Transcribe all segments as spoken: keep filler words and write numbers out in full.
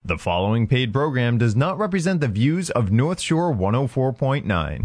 The following paid program does not represent the views of North Shore one oh four point nine.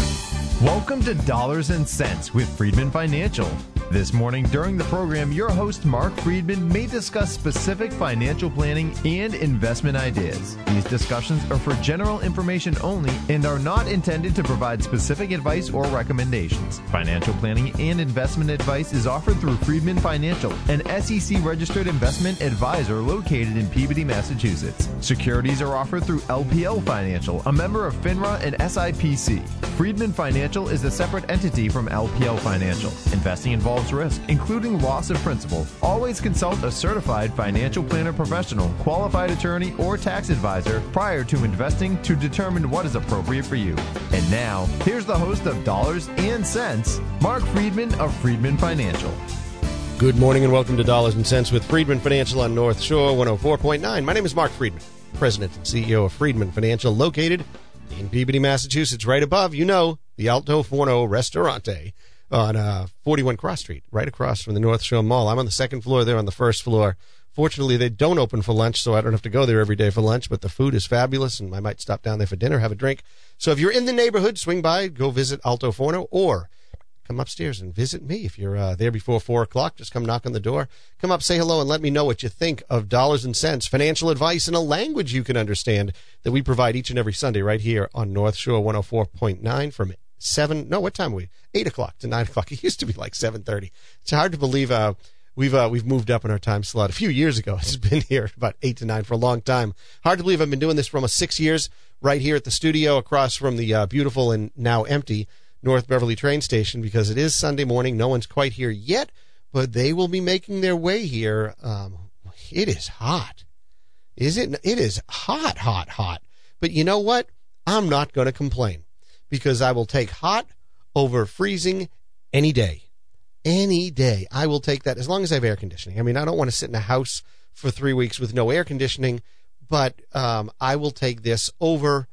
Welcome to Dollars and Cents with Friedman Financial. This morning during the program, your host Mark Friedman may discuss specific financial planning and investment ideas. These discussions are for general information only and are not intended to provide specific advice or recommendations. Financial planning and investment advice is offered through Friedman Financial, an S E C-registered investment advisor located in Peabody, Massachusetts. Securities are offered through L P L Financial, a member of FINRA and S I P C. Friedman Financial is a separate entity from L P L Financial. Investing involves risk, including loss of principal. Always consult a certified financial planner professional, qualified attorney, or tax advisor prior to investing to determine what is appropriate for you. And now, here's the host of Dollars and Cents, Mark Friedman of Friedman Financial. Good morning and welcome to Dollars and Cents with Friedman Financial on North Shore one oh four point nine. My name is Mark Friedman, President and C E O of Friedman Financial, located in Peabody, Massachusetts, right above, you know, the Alto Forno Ristorante on uh, forty-one Cross Street, right across from the North Shore Mall. I'm on the second floor, they're on the first floor. Fortunately, they don't open for lunch, so I don't have to go there every day for lunch, but the food is fabulous, and I might stop down there for dinner, have a drink. So if you're in the neighborhood, swing by, go visit Alto Forno, or come upstairs and visit me. If you're uh, there before four o'clock, just come knock on the door. Come up, say hello, and let me know what you think of Dollars and Cents, financial advice in a language you can understand that we provide each and every Sunday right here on North Shore one oh four point nine from seven, no, what time are we? eight o'clock to nine o'clock. It used to be like seven thirty. It's hard to believe uh, we've uh, we've moved up in our time slot. A few years ago, it's been here about eight to nine for a long time. Hard to believe I've been doing this for almost six years right here at the studio across from the uh, beautiful and now empty North Beverly train station, because it is Sunday morning. No one's quite here yet, but they will be making their way here. Um, it is hot. Is it? It is hot, hot, hot. But you know what? I'm not going to complain, because I will take hot over freezing any day. Any day. I will take that as long as I have air conditioning. I mean, I don't want to sit in a house for three weeks with no air conditioning, but um, I will take this over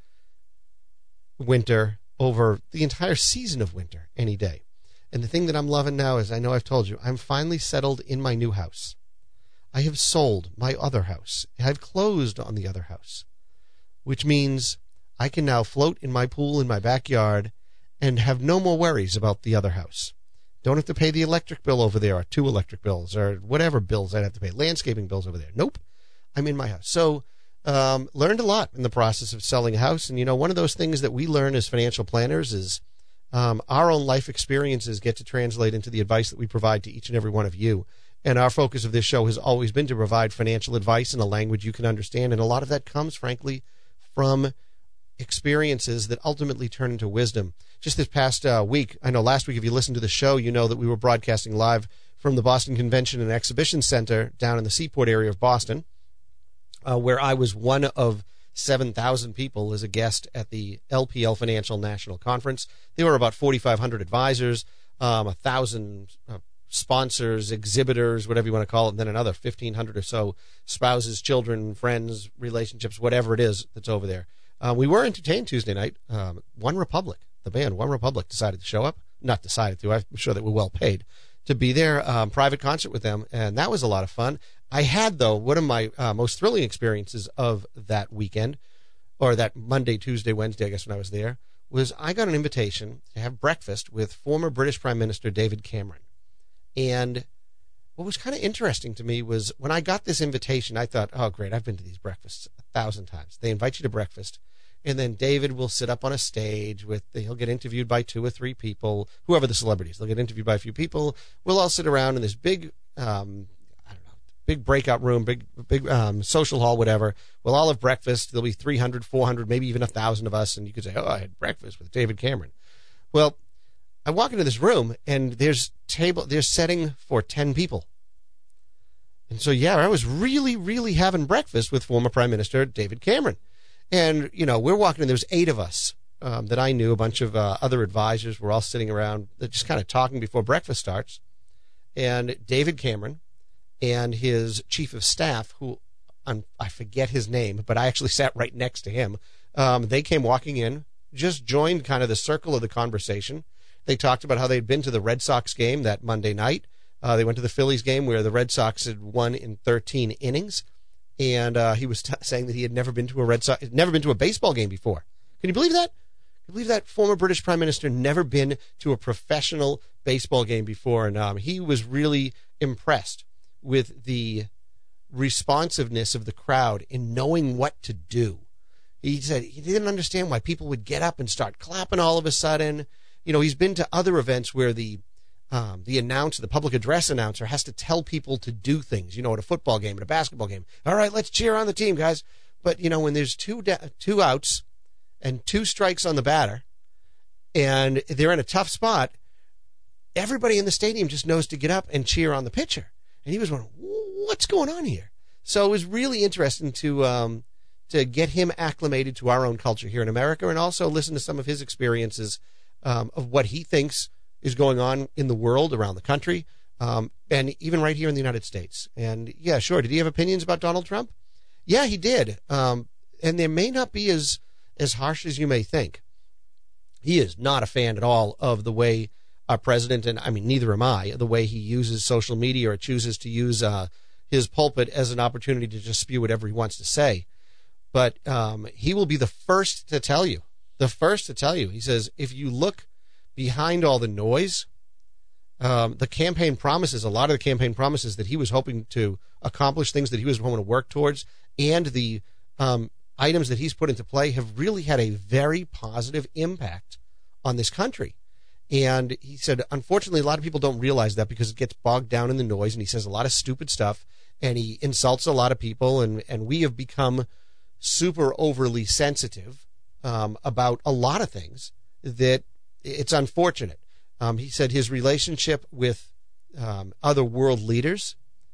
winter, over the entire season of winter any day. And the thing that I'm loving now is, I know I've told you, I'm finally settled in my new house. I have sold my other house. I've closed on the other house, which means I can now float in my pool in my backyard and have no more worries about the other house. Don't have to pay the electric bill over there, or two electric bills, or whatever bills I'd have to pay, landscaping bills over there. Nope. I'm in my house. So um, learned a lot in the process of selling a house. And, you know, one of those things that we learn as financial planners is um, our own life experiences get to translate into the advice that we provide to each and every one of you. And our focus of this show has always been to provide financial advice in a language you can understand. And a lot of that comes, frankly, from experiences that ultimately turn into wisdom. Just this past uh, week, I know last week, if you listened to the show, you know that we were broadcasting live from the Boston Convention and Exhibition Center down in the Seaport area of Boston, uh, where I was one of seven thousand people as a guest at the L P L Financial National Conference. There were about forty-five hundred advisors, um, one thousand uh, sponsors, exhibitors, whatever you want to call it, and then another fifteen hundred or so spouses, children, friends, relationships, whatever it is that's over there. Uh, we were entertained Tuesday night. Um, One Republic, the band One Republic, decided to show up. Not decided to. I'm sure they were well paid to be there. Um, private concert with them, and that was a lot of fun. I had, though, one of my uh, most thrilling experiences of that weekend, or that Monday, Tuesday, Wednesday, I guess, when I was there, was I got an invitation to have breakfast with former British Prime Minister David Cameron. And what was kind of interesting to me was when I got this invitation, I thought, oh, great, I've been to these breakfasts a thousand times. They invite you to breakfast, and then David will sit up on a stage with, he'll get interviewed by two or three people, whoever the celebrities. They'll get interviewed by a few people. We'll all sit around in this big, um, I don't know, big breakout room, big, big um, social hall, whatever. We'll all have breakfast. There'll be three hundred, four hundred, maybe even one thousand of us, and you could say, oh, I had breakfast with David Cameron. Well, I walk into this room, and there's table, there's setting for ten people. And so, yeah, I was really, really having breakfast with former Prime Minister David Cameron. And, you know, we're walking in, there's eight of us um, that I knew, a bunch of uh, other advisors. We're all sitting around, just kind of talking before breakfast starts. And David Cameron and his chief of staff, who I'm, I forget his name, but I actually sat right next to him. Um, they came walking in, just joined kind of the circle of the conversation. They talked about how they'd been to the Red Sox game that Monday night. Uh, they went to the Phillies game where the Red Sox had won in thirteen innings. and uh, he was t- saying that he had never been to a Red Sox, never been to a baseball game before. Can you believe that? Can you believe that former British Prime Minister never been to a professional baseball game before? And um, he was really impressed with the responsiveness of the crowd in knowing what to do. He said he didn't understand why people would get up and start clapping all of a sudden. You know, he's been to other events where the um, the announcer, the public address announcer, has to tell people to do things, you know, at a football game, at a basketball game. All right, let's cheer on the team, guys. But, you know, when there's two da- two outs and two strikes on the batter and they're in a tough spot, everybody in the stadium just knows to get up and cheer on the pitcher. And he was wondering, what's going on here? So it was really interesting to um, to get him acclimated to our own culture here in America, and also listen to some of his experiences um, of what he thinks is going on in the world, around the country, um, and even right here in the United States. And yeah, sure. Did he have opinions about Donald Trump? Yeah, he did. Um, and they may not be as as harsh as you may think. He is not a fan at all of the way our president, and I mean, neither am I, the way he uses social media or chooses to use uh, his pulpit as an opportunity to just spew whatever he wants to say. But um, he will be the first to tell you, the first to tell you. He says, if you look behind all the noise, um, the campaign promises, a lot of the campaign promises that he was hoping to accomplish, things that he was hoping to work towards, and the um, items that he's put into play have really had a very positive impact on this country. And he said, unfortunately, a lot of people don't realize that because it gets bogged down in the noise, and he says a lot of stupid stuff, and he insults a lot of people, and, and we have become super overly sensitive um, about a lot of things that it's unfortunate. Um, he said his relationship with um, other world leaders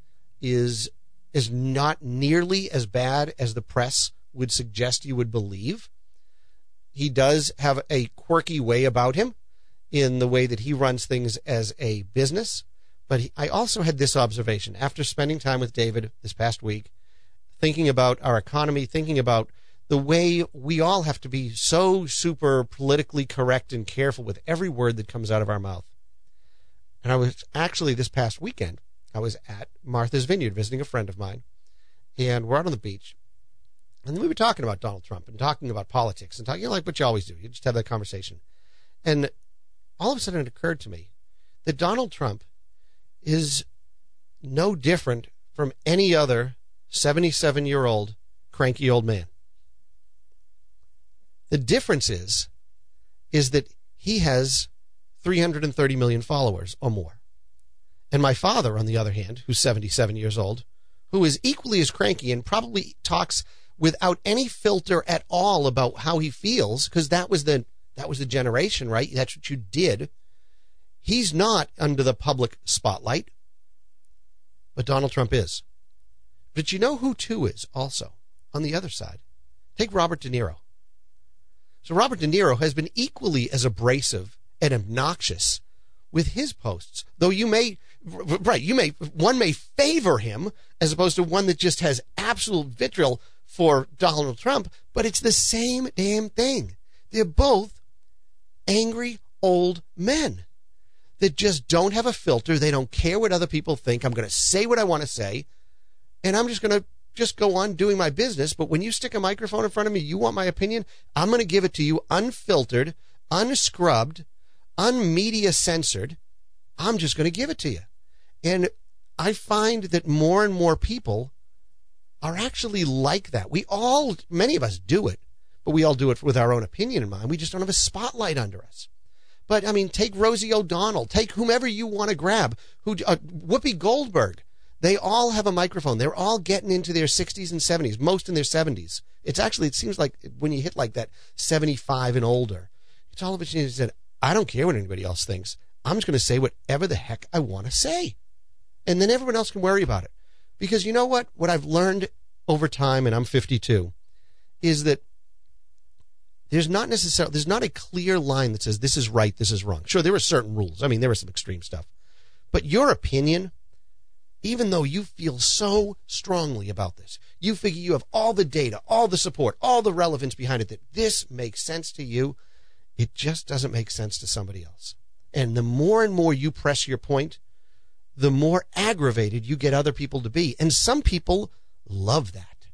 is is not nearly as bad as the press would suggest you would believe. He does have a quirky way about him in the way that he runs things as a business. But he, I also had this observation after spending time with David this past week, thinking about our economy, thinking about the way we all have to be so super politically correct and careful with every word that comes out of our mouth. And I was actually, this past weekend, I was at Martha's Vineyard visiting a friend of mine, and we're out on the beach. And then we were talking about Donald Trump and talking about politics and talking, you know, like what you always do. You just have that conversation. And all of a sudden it occurred to me that Donald Trump is no different from any other seventy-seven-year-old cranky old man. The difference is, is that he has three hundred thirty million followers or more. And my father, on the other hand, who's seventy-seven years old, who is equally as cranky and probably talks without any filter at all about how he feels, because that was the that was the generation, right? That's what you did. He's not under the public spotlight, but Donald Trump is. But you know who, too, is also on the other side? Take Robert De Niro. So Robert De Niro has been equally as abrasive and obnoxious with his posts, though you may, right, you may, one may favor him as opposed to one that just has absolute vitriol for Donald Trump, but it's the same damn thing. They're both angry old men that just don't have a filter. They don't care what other people think. I'm going to say what I want to say, and I'm just going to just go on doing my business. But when you stick a microphone in front of me, you want my opinion, I'm going to give it to you unfiltered, unscrubbed, unmedia censored. I'm just going to give it to you. And I find that more and more people are actually like that. We all, many of us do it, but we all do it with our own opinion in mind. We just don't have a spotlight under us. But, I mean, take Rosie O'Donnell, take whomever you want to grab, who uh, Whoopi Goldberg. They all have a microphone. They're all getting into their sixties and seventies, most in their seventies. It's actually, it seems like when you hit like that seventy-five and older, it's all of a sudden said, I don't care what anybody else thinks. I'm just going to say whatever the heck I want to say. And then everyone else can worry about it. Because you know what? What I've learned over time, and I'm fifty-two, is that there's not necessarily, there's not a clear line that says this is right, this is wrong. Sure, there are certain rules. I mean, there was some extreme stuff. But your opinion, even though you feel so strongly about this, you figure you have all the data, all the support, all the relevance behind it, that this makes sense to you, it just doesn't make sense to somebody else. And the more and more you press your point, the more aggravated you get other people to be. And some people love that.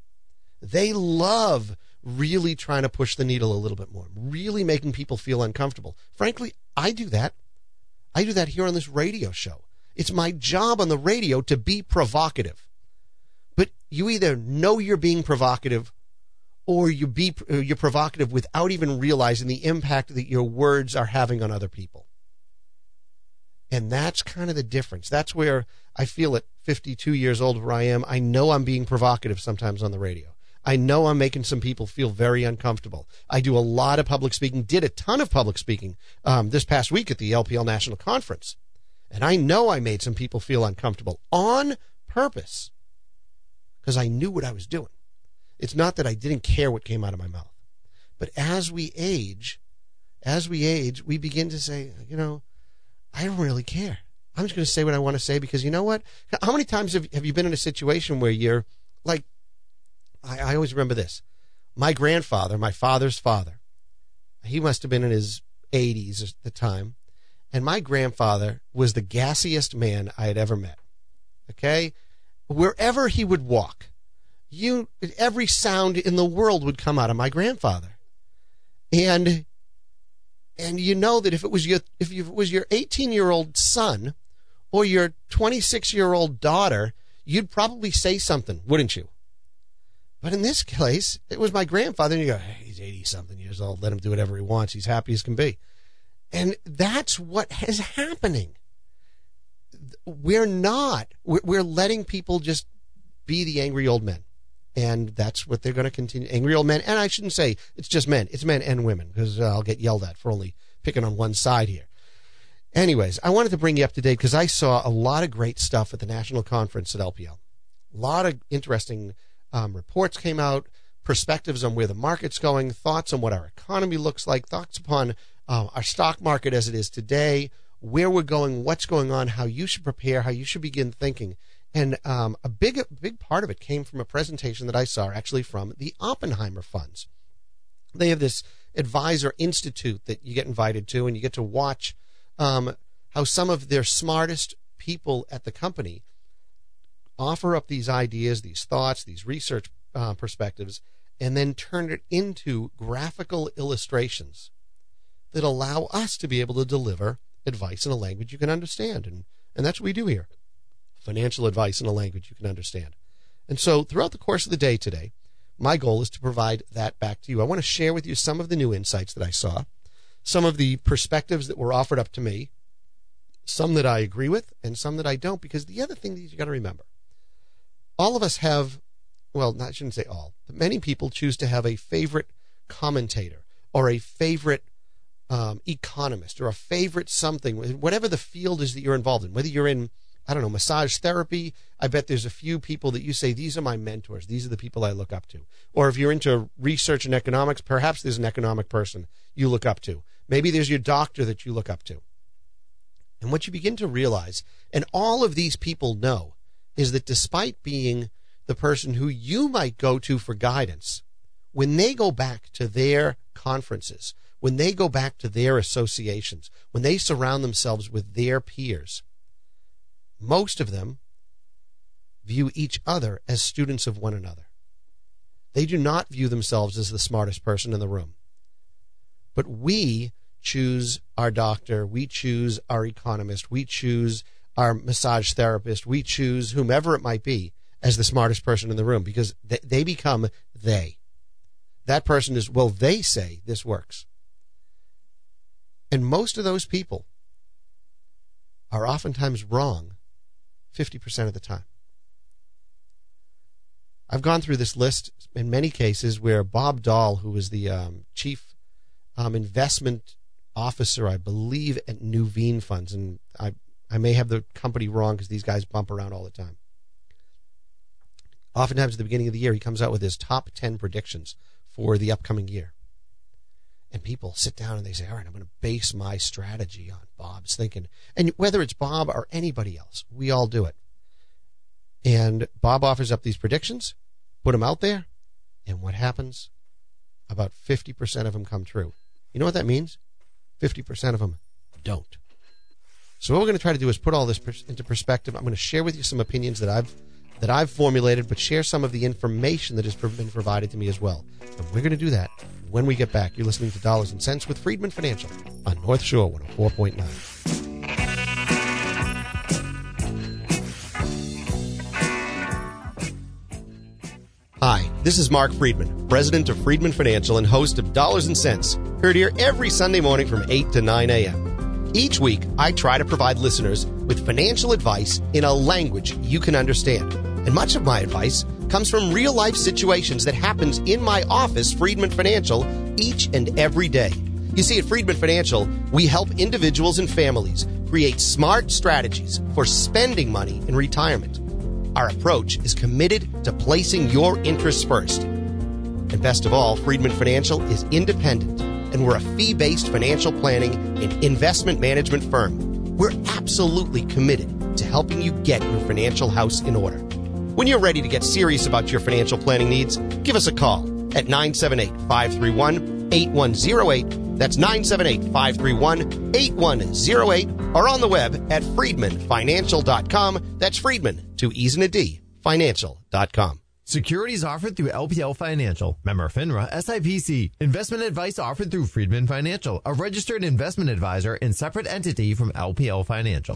They love really trying to push the needle a little bit more, really making people feel uncomfortable. Frankly, I do that. I do that here on this radio show. It's my job on the radio to be provocative. But you either know you're being provocative or you be, you're provocative without even realizing the impact that your words are having on other people. And that's kind of the difference. That's where I feel at fifty-two years old where I am. I know I'm being provocative sometimes on the radio. I know I'm making some people feel very uncomfortable. I do a lot of public speaking, did a ton of public speaking um, this past week at the L P L National Conference. And I know I made some people feel uncomfortable on purpose because I knew what I was doing. It's not that I didn't care what came out of my mouth. But as we age, as we age, we begin to say, you know, I don't really care. I'm just going to say what I want to say because you know what? How many times have, have you been in a situation where you're like, I, I always remember this. My grandfather, my father's father, he must have been in his eighties at the time. And my grandfather was the gassiest man I had ever met. Okay? Wherever he would walk, you every sound in the world would come out of my grandfather. And and you know that if it was your if it was your eighteen-year-old son or your twenty-six-year-old daughter, you'd probably say something, wouldn't you? But in this case, it was my grandfather, and you go, hey, he's eighty-something years old. Let him do whatever he wants. He's happy as can be. And that's what is happening. We're not. We're, we're letting people just be the angry old men. And that's what they're going to continue. Angry old men. And I shouldn't say it's just men. It's men and women because uh, I'll get yelled at for only picking on one side here. Anyways, I wanted to bring you up to date because I saw a lot of great stuff at the national conference at L P L. A lot of interesting um, reports came out, perspectives on where the market's going, thoughts on what our economy looks like, thoughts upon uh, our stock market as it is today, where we're going, what's going on, how you should prepare, how you should begin thinking. And um, a big, a big part of it came from a presentation that I saw actually from the Oppenheimer Funds. They have this advisor institute that you get invited to, and you get to watch um, how some of their smartest people at the company offer up these ideas, these thoughts, these research uh, perspectives, and then turn it into graphical illustrations that allow us to be able to deliver advice in a language you can understand. And, and that's what we do here. Financial advice in a language you can understand. And so throughout the course of the day today, my goal is to provide that back to you. I want to share with you some of the new insights that I saw, some of the perspectives that were offered up to me, some that I agree with, and some that I don't, because the other thing that you got to remember, all of us have, well, not, I shouldn't say all, but many people choose to have a favorite commentator or a favorite um, economist or a favorite something, whatever the field is that you're involved in, whether you're in I don't know, massage therapy. I bet there's a few people that you say, these are my mentors. These are the people I look up to. Or if you're into research and economics, perhaps there's an economic person you look up to. Maybe there's your doctor that you look up to. And what you begin to realize, and all of these people know, is that despite being the person who you might go to for guidance, when they go back to their conferences, when they go back to their associations, when they surround themselves with their peers, most of them view each other as students of one another. They do not view themselves as the smartest person in the room. But we choose our doctor, we choose our economist, we choose our massage therapist, we choose whomever it might be as the smartest person in the room because they become they. That person is, well, they say this works. And most of those people are oftentimes wrong fifty percent of the time. I've gone through this list in many cases where Bob Dahl, who was the um, chief um, investment officer, I believe, at Nuveen Funds, and I, I may have the company wrong because these guys bump around all the time. Oftentimes at the beginning of the year, he comes out with his top ten predictions for the upcoming year. And people sit down and they say, all right, I'm going to base my strategy on Bob's thinking. And whether it's Bob or anybody else, we all do it. And Bob offers up these predictions, put them out there, and what happens? About fifty percent of them come true. You know what that means? fifty percent of them don't. So what we're going to try to do is put all this into perspective. I'm going to share with you some opinions that I've that I've formulated, but share some of the information that has been provided to me as well. And we're going to do that when we get back. You're listening to Dollars and Cents with Friedman Financial on North Shore one oh four point nine. Hi, this is Mark Friedman, president of Friedman Financial and host of Dollars and Cents, heard here every Sunday morning from eight to nine a.m. Each week, I try to provide listeners with financial advice in a language you can understand. And much of my advice comes from real-life situations that happens in my office, Friedman Financial, each and every day. You see, at Friedman Financial, we help individuals and families create smart strategies for spending money in retirement. Our approach is committed to placing your interests first. And best of all, Friedman Financial is independent, and we're a fee-based financial planning and investment management firm. We're absolutely committed to helping you get your financial house in order. When you're ready to get serious about your financial planning needs, give us a call at nine seven eight, five three one, eight one zero eight. That's nine seven eight, five three one, eight one zero eight, or on the web at friedman financial dot com. That's Friedman, two E's and a D, financial dot com. Securities offered through L P L Financial. Member FINRA, S I P C. Investment advice offered through Friedman Financial, a registered investment advisor and separate entity from L P L Financial.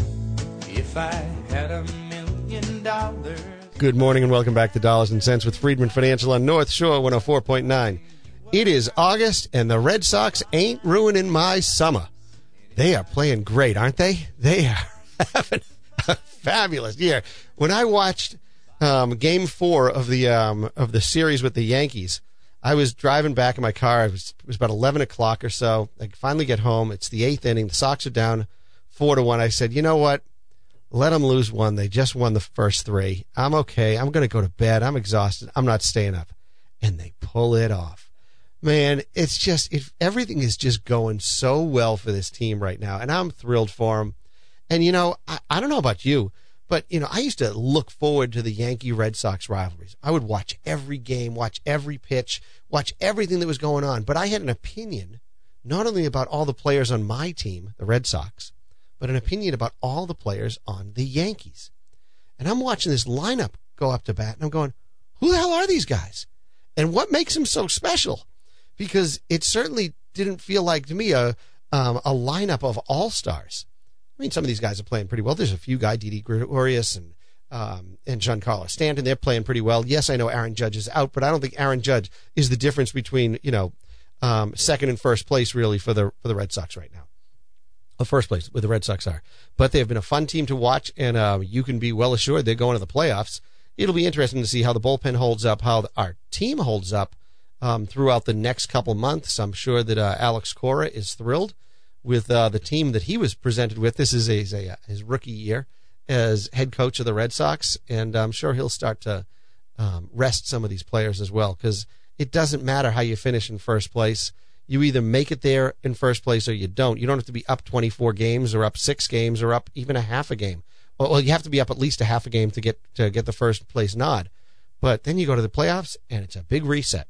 If I had a million dollars. Good morning and welcome back to Dollars and Cents with Friedman Financial on North Shore one oh four point nine. It is August and the Red Sox ain't ruining my summer. They are playing great, aren't they? They are having a fabulous year. When I watched um, Game Four of the um, of the series with the Yankees, I was driving back in my car. It was, it was about eleven o'clock or so. I finally get home. It's the eighth inning. The Sox are down four to one. I said, you know what? Let them lose one. They just won the first three. I'm okay. I'm going to go to bed. I'm exhausted. I'm not staying up. And they pull it off. Man, it's just, it, everything is just going so well for this team right now. And I'm thrilled for them. And, you know, I, I don't know about you, but, you know, I used to look forward to the Yankee-Red Sox rivalries. I would watch every game, watch every pitch, watch everything that was going on. But I had an opinion, not only about all the players on my team, the Red Sox, but an opinion about all the players on the Yankees. And I'm watching this lineup go up to bat, and I'm going, who the hell are these guys? And what makes them so special? Because it certainly didn't feel like, to me, a um, a lineup of all-stars. I mean, some of these guys are playing pretty well. There's a few guys, Didi Gregorius and um, and Giancarlo Stanton. They're playing pretty well. Yes, I know Aaron Judge is out, but I don't think Aaron Judge is the difference between, you know, um, second and first place, really, for the for the Red Sox right now. The first place where the Red Sox are. But they have been a fun team to watch, and uh, you can be well assured they're going to the playoffs. It'll be interesting to see how the bullpen holds up, how our team holds up um, throughout the next couple months. I'm sure that uh, Alex Cora is thrilled with uh, the team that he was presented with. This is a, a, his rookie year as head coach of the Red Sox, and I'm sure he'll start to um, rest some of these players as well, because it doesn't matter how you finish in first place. You either make it there in first place or you don't. You don't have to be up twenty-four games or up six games or up even a half a game. Well, you have to be up at least a half a game to get to get the first place nod. But then you go to the playoffs, and it's a big reset.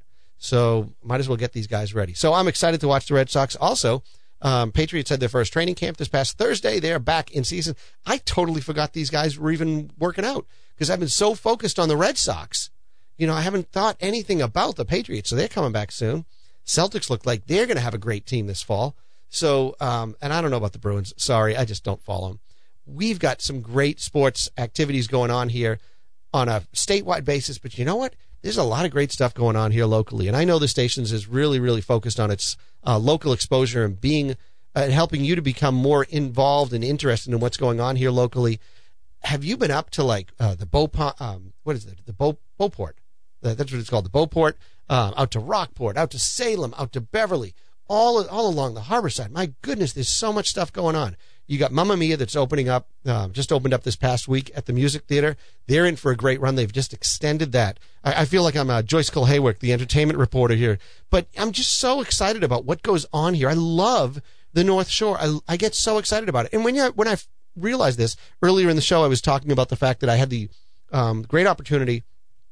So might as well get these guys ready. So I'm excited to watch the Red Sox. Also, um, Patriots had their first training camp this past Thursday. They're back in season. I totally forgot these guys were even working out because I've been so focused on the Red Sox. You know, I haven't thought anything about the Patriots, so they're coming back soon. Celtics look like they're going to have a great team this fall. So, um, and I don't know about the Bruins. Sorry, I just don't follow them. We've got some great sports activities going on here on a statewide basis, but you know what? There's a lot of great stuff going on here locally. And I know the stations is really, really focused on its uh, local exposure and being, uh, helping you to become more involved and interested in what's going on here locally. Have you been up to like uh, the Beaupont, um, what is it? The Beau, Beauport. That's what it's called, the Beauport. Uh, out to Rockport, out to Salem, out to Beverly, all all along the harbor side. My goodness, there's so much stuff going on. You got Mamma Mia that's opening up, uh, just opened up this past week at the Music Theater. They're in for a great run. They've just extended that. I, I feel like I'm uh, Joyce Cole-Haywick, the entertainment reporter here. But I'm just so excited about what goes on here. I love the North Shore. I, I get so excited about it. And when you, when I realized this, earlier in the show, I was talking about the fact that I had the um, great opportunity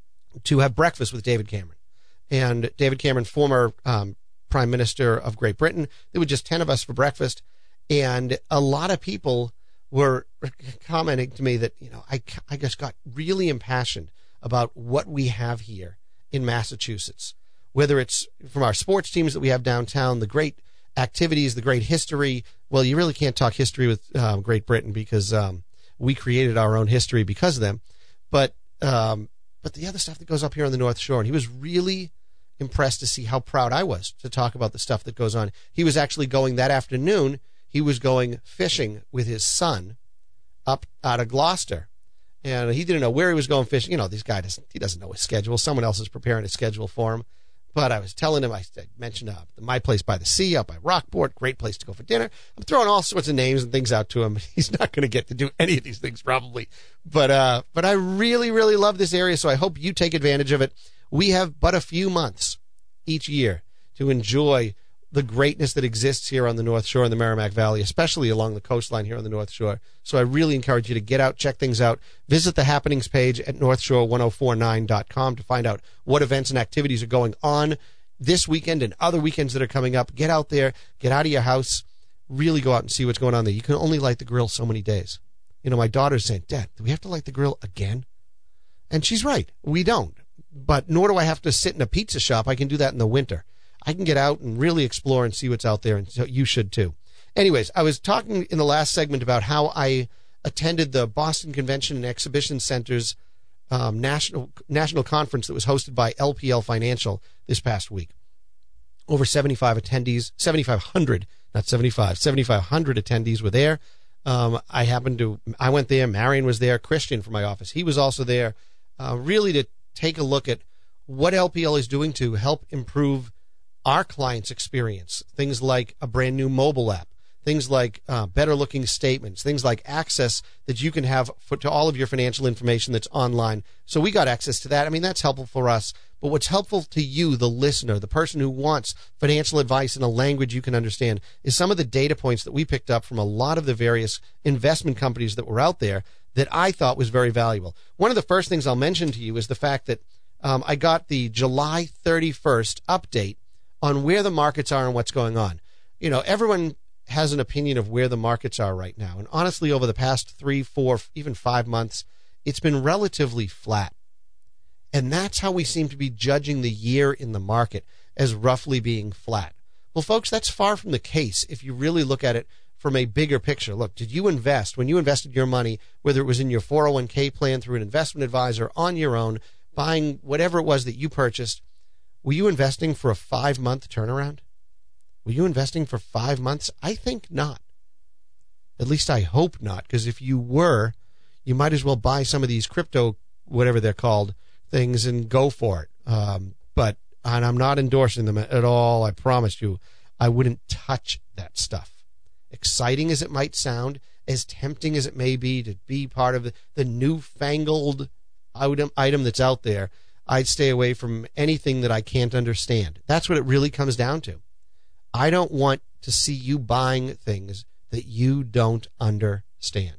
to have breakfast with David Cameron. And David Cameron, former um, Prime Minister of Great Britain. There were just ten of us for breakfast. And a lot of people were commenting to me that, you know, I, I just got really impassioned about what we have here in Massachusetts, whether it's from our sports teams that we have downtown, the great activities, the great history. Well, you really can't talk history with um, Great Britain because um, we created our own history because of them. But um, but the other stuff that goes up here on the North Shore, and he was really impressed to see how proud I was to talk about the stuff that goes on. He was actually going that afternoon. He was going fishing with his son up out of Gloucester. And he didn't know where he was going fishing. You know, this guy doesn't, he doesn't know his schedule. Someone else is preparing a schedule for him. But I was telling him, I mentioned uh, my place by the sea up by Rockport, great place to go for dinner. I'm throwing all sorts of names and things out to him. He's not going to get to do any of these things probably. But, uh, but I really, really love this area, so I hope you take advantage of it. We have but a few months each year to enjoy the greatness that exists here on the North Shore and the Merrimack Valley, especially along the coastline here on the North Shore. So I really encourage you to get out, check things out. Visit the happenings page at north shore ten forty-nine dot com to find out what events and activities are going on this weekend and other weekends that are coming up. Get out there, get out of your house, really go out and see what's going on there. You can only light the grill so many days. You know, my daughter's saying, Dad, do we have to light the grill again? And she's right. We don't. But nor do I have to sit in a pizza shop. I can do that in the winter. I can get out and really explore and see what's out there, and so you should too. Anyways, I was talking in the last segment about how I attended the Boston Convention and Exhibition Center's um, national national conference that was hosted by L P L Financial this past week. Over seventy-five attendees, seventy-five hundred, not seventy-five, seventy-five hundred attendees were there. Um, I happened to, I went there. Marion was there. Christian from my office, he was also there, uh, really to take a look at what L P L is doing to help improve our clients' experience. Things like a brand new mobile app, things like uh, better looking statements, things like access that you can have for, to all of your financial information that's online. So we got access to that. I mean, that's helpful for us. But what's helpful to you, the listener, the person who wants financial advice in a language you can understand, is some of the data points that we picked up from a lot of the various investment companies that were out there that I thought was very valuable. One of the first things I'll mention to you is the fact that um, I got the July thirty-first update on where the markets are and what's going on. You know, everyone has an opinion of where the markets are right now. And honestly, over the past three, four, even five months, it's been relatively flat. And that's how we seem to be judging the year in the market, as roughly being flat. Well, folks, that's far from the case if you really look at it from a bigger picture. Look, did you invest, when you invested your money, whether it was in your four oh one k plan through an investment advisor, on your own, buying whatever it was that you purchased, were you investing for a five-month turnaround? Were you investing for five months? I think not. At least I hope not, because if you were, you might as well buy some of these crypto, whatever they're called, things and go for it. Um, but and I'm not endorsing them at all. I promise you, I wouldn't touch that stuff. Exciting as it might sound, as tempting as it may be to be part of the, the newfangled item, item that's out there, I'd stay away from anything that I can't understand. That's what it really comes down to. I don't want to see you buying things that you don't understand.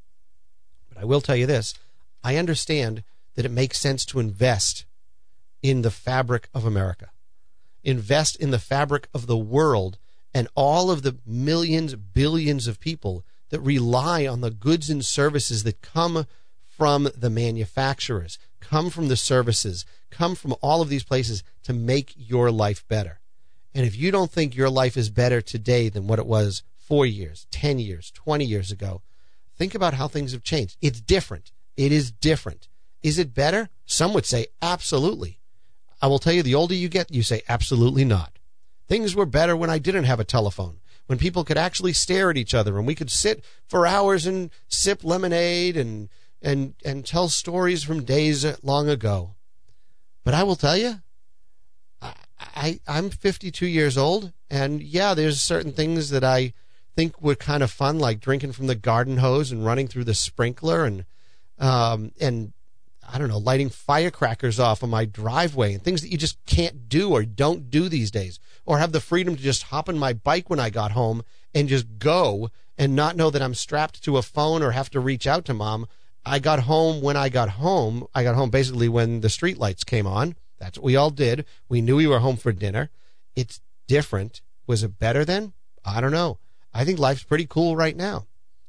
But I will tell you this. I understand that it makes sense to invest in the fabric of America. Invest in the fabric of the world and all of the millions, billions of people that rely on the goods and services that come from the manufacturers, come from the services, come from all of these places to make your life better. And if you don't think your life is better today than what it was four years, ten years, twenty years ago, think about how things have changed. It's different. It is different. Is it better? Some would say absolutely. I will tell you, the older you get, you say absolutely not. Things were better when I didn't have a telephone, when people could actually stare at each other and we could sit for hours and sip lemonade and and and tell stories from days long ago. But I will tell you, I, I, I'm fifty-two years old, and yeah, there's certain things that I think were kind of fun, like drinking from the garden hose and running through the sprinkler and um, and I don't know, lighting firecrackers off on my driveway and things that you just can't do or don't do these days, or have the freedom to just hop on my bike when I got home and just go and not know that I'm strapped to a phone or have to reach out to mom. I got home when I got home. I got home basically when the street lights came on. That's what we all did. We knew we were home for dinner. It's different. Was it better then? I don't know. I think life's pretty cool right now.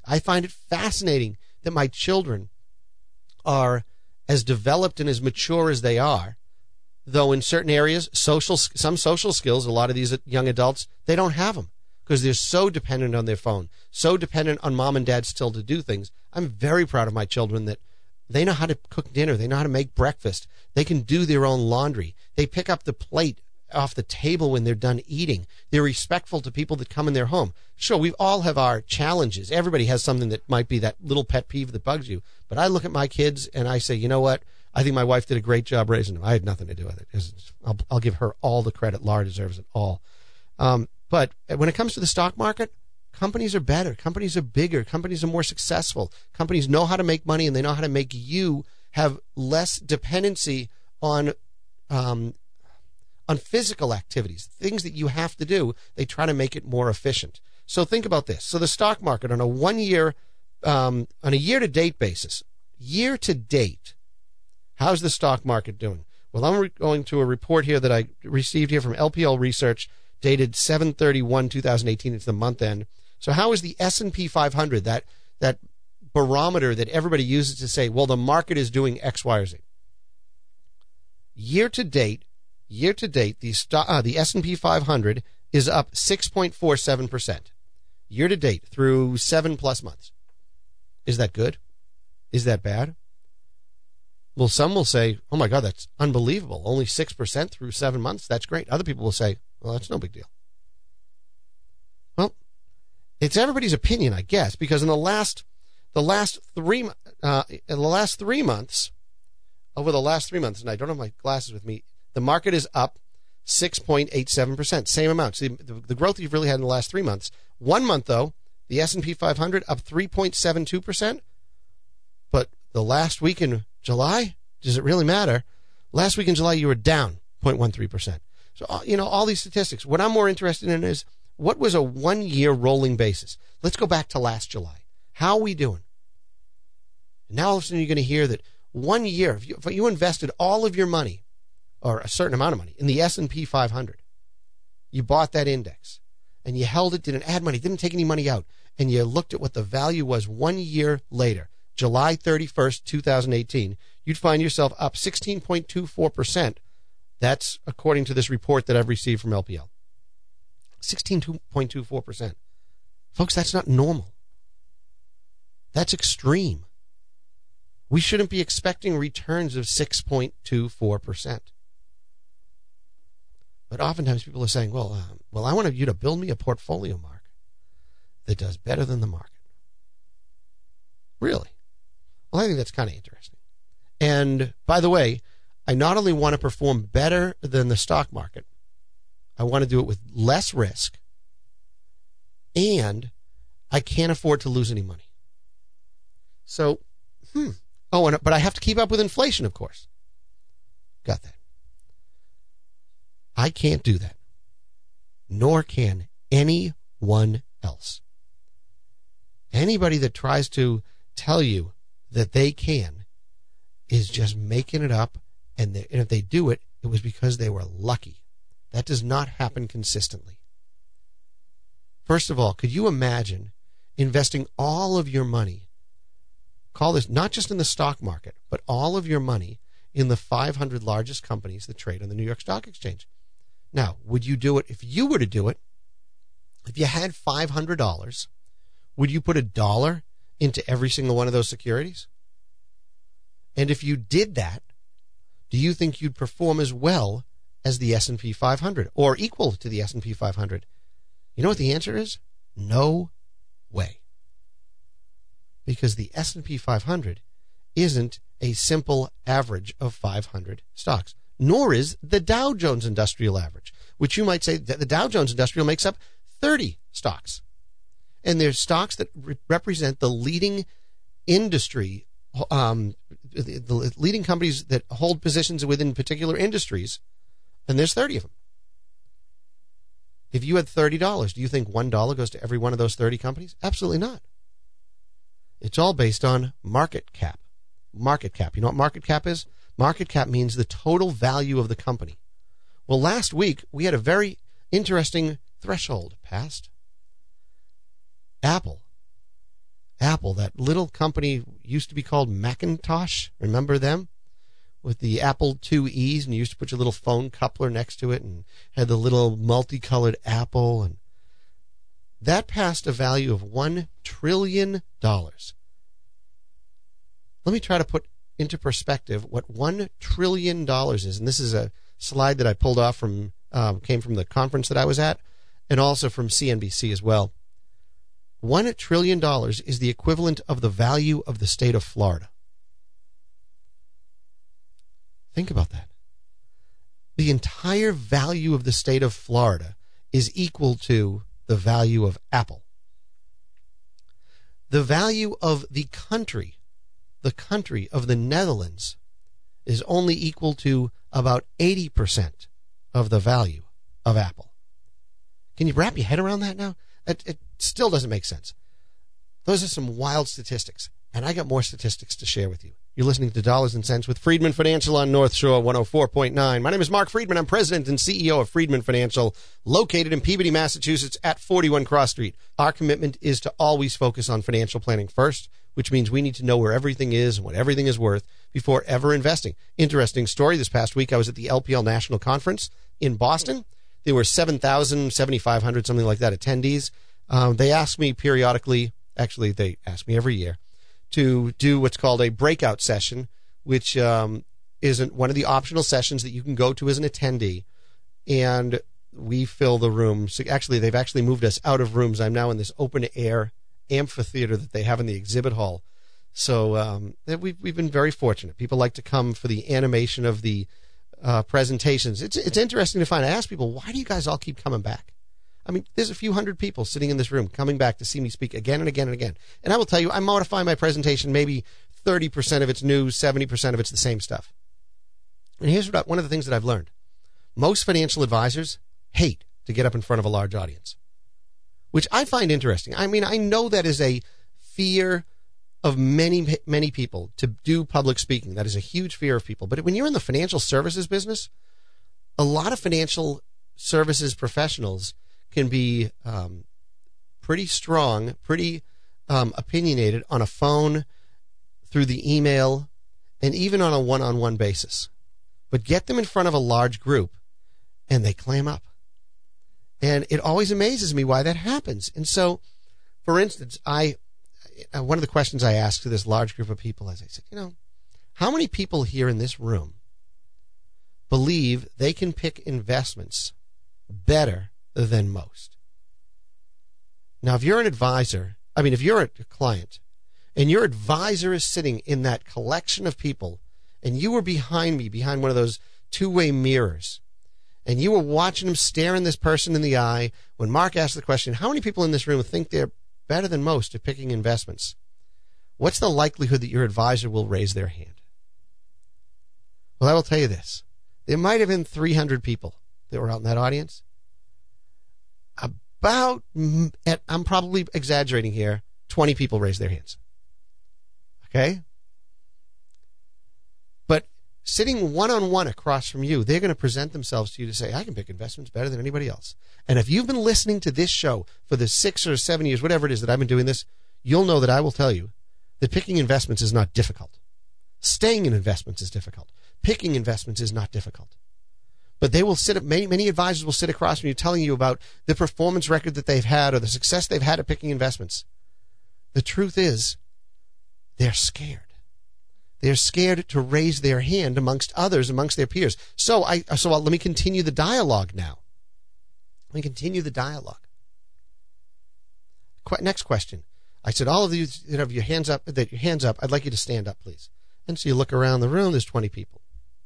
I find it fascinating that my children are as developed and as mature as they are, though in certain areas, social some social skills, a lot of these young adults, they don't have them because they're so dependent on their phone, so dependent on mom and dad still to do things. I'm very proud of my children that they know how to cook dinner. They know how to make breakfast. They can do their own laundry. They pick up the plate off the table when they're done eating. They're respectful to people that come in their home. Sure, we all have our challenges. Everybody has something that might be that little pet peeve that bugs you. But I look at my kids and I say, you know what? I think my wife did a great job raising them. I had nothing to do with it. I'll, I'll give her all the credit. Laura deserves it all. Um, but when it comes to the stock market, companies are better. Companies are bigger. Companies are more successful. Companies know how to make money, and they know how to make you have less dependency on um, on physical activities, things that you have to do. They try to make it more efficient. So think about this. So the stock market on a one-year, um, on a year-to-date basis, year-to-date, how's the stock market doing? Well, I'm re- going to a report here that I received here from L P L Research, dated seven thirty-one twenty eighteen. It's the month end. So how is the S and P five hundred, that that barometer that everybody uses to say, well, the market is doing X, Y, or Z? Year to date, year to date, the st- uh, the S and P five hundred is up six point four seven percent. Year to date through seven plus months. Is that good? Is that bad? Well, some will say, oh my God, that's unbelievable. Only six percent through seven months. That's great. Other people will say, well, that's no big deal. Well, it's everybody's opinion, I guess, because in the last, the last three, uh, in the last three months, over the last three months, and I don't have my glasses with me, the market is up six point eight seven percent, same amount. See, the, the growth you've really had in the last three months. One month, though, the S and P five hundred up three point seven two percent, but the last week in July, does it really matter? Last week in July, you were down zero point one three percent. So, you know, all these statistics. What I'm more interested in is, what was a one-year rolling basis? Let's go back to last July. How are we doing? And now all of a sudden you're going to hear that one year, if you, if you invested all of your money, or a certain amount of money, in the S and P five hundred, you bought that index, and you held it, didn't add money, didn't take any money out, and you looked at what the value was one year later, July thirty-first, twenty eighteen, you'd find yourself up sixteen point two four percent. That's according to this report that I've received from L P L. sixteen point two four percent. Folks, that's not normal. That's extreme. We shouldn't be expecting returns of six point two four percent. But oftentimes people are saying, well, uh, well, I want you to build me a portfolio, Mark, that does better than the market. Really? Well, I think that's kind of interesting. And by the way, I not only want to perform better than the stock market, I want to do it with less risk, and I can't afford to lose any money. So, hmm. Oh, and, but I have to keep up with inflation, of course. Got that. I can't do that. Nor can anyone else. Anybody that tries to tell you that they can is just making it up, and, they, and if they do it, it was because they were lucky. That does not happen consistently. First of all, could you imagine investing all of your money, call this not just in the stock market, but all of your money in the five hundred largest companies that trade on the New York Stock Exchange? Now, would you do it if you were to do it? If you had five hundred dollars, would you put a dollar into every single one of those securities? And if you did that, do you think you'd perform as well as the S and P five hundred, or equal to the S and P five hundred? You know what the answer is? No way. Because the S and P five hundred isn't a simple average of five hundred stocks, nor is the Dow Jones Industrial Average, which you might say that the Dow Jones Industrial makes up thirty stocks. And there's stocks that re- represent the leading industry, um, the, the leading companies that hold positions within particular industries, and there's thirty of them. If you had thirty dollars, do you think one dollar goes to every one of those thirty companies? Absolutely not. It's all based on market cap. Market cap. You know what market cap is? Market cap means the total value of the company. Well, last week, we had a very interesting threshold passed. Apple Apple, that little company used to be called Macintosh. Remember them? With the Apple two E's, and you used to put your little phone coupler next to it and had the little multicolored apple. And that passed a value of one trillion dollars. Let me try to put into perspective what one trillion dollars is. And this is a slide that I pulled off from, um, came from the conference that I was at, and also from C N B C as well. one trillion dollars is the equivalent of the value of the state of Florida. Think about that. The entire value of the state of Florida is equal to the value of Apple. The value of the country, the country of the Netherlands, is only equal to about eighty percent of the value of Apple. Can you wrap your head around that now? It, it still doesn't make sense. Those are some wild statistics, and I got more statistics to share with you. You're listening to Dollars and Cents with Friedman Financial on North Shore one oh four point nine. My name is Mark Friedman. I'm president and C E O of Friedman Financial, located in Peabody, Massachusetts at forty-one Cross Street. Our commitment is to always focus on financial planning first, which means we need to know where everything is and what everything is worth before ever investing. Interesting story. This past week, I was at the L P L National Conference in Boston. There were seven thousand, seventy-five hundred, something like that, attendees. Um, they ask me periodically, actually, they ask me every year, to do what's called a breakout session, which um, is one of the optional sessions that you can go to as an attendee. And we fill the room. So actually, they've actually moved us out of rooms. I'm now in this open-air amphitheater that they have in the exhibit hall. So um, we've, we've been very fortunate. People like to come for the animation of the uh, presentations. It's, it's interesting to find. I ask people, why do you guys all keep coming back? I mean, there's a few hundred people sitting in this room coming back to see me speak again and again and again. And I will tell you, I modify my presentation. Maybe thirty percent of it's new, seventy percent of it's the same stuff. And here's what I, one of the things that I've learned. Most financial advisors hate to get up in front of a large audience, which I find interesting. I mean, I know that is a fear of many, many people to do public speaking. That is a huge fear of people. But when you're in the financial services business, a lot of financial services professionals can be um, pretty strong, pretty um, opinionated on a phone, through the email, and even on a one-on-one basis. But get them in front of a large group, and they clam up. And it always amazes me why that happens. And so, for instance, I uh, one of the questions I asked to this large group of people is, I said, you know, how many people here in this room believe they can pick investments better than most? Now, if you're an advisor, I mean, if you're a client, and your advisor is sitting in that collection of people, and you were behind me, behind one of those two-way mirrors, and you were watching him staring this person in the eye when Mark asked the question, how many people in this room think they're better than most at picking investments? What's the likelihood that your advisor will raise their hand? Well, I will tell you this. There might have been three hundred people that were out in that audience. About, I'm probably exaggerating here, twenty people raised their hands. Okay? But sitting one-on-one across from you, they're going to present themselves to you to say, I can pick investments better than anybody else. And if you've been listening to this show for the six or seven years, whatever it is that I've been doing this, you'll know that I will tell you that picking investments is not difficult. Staying in investments is difficult. Picking investments is not difficult. But they will sit, many, many advisors will sit across from you telling you about the performance record that they've had or the success they've had at picking investments. The truth is, they're scared. They're scared to raise their hand amongst others, amongst their peers. So I, so I'll, let me continue the dialogue now. Let me continue the dialogue. Qu- next question. I said, all of you that have your hands up, that your hands up, I'd like you to stand up, please. And so you look around the room, there's twenty people.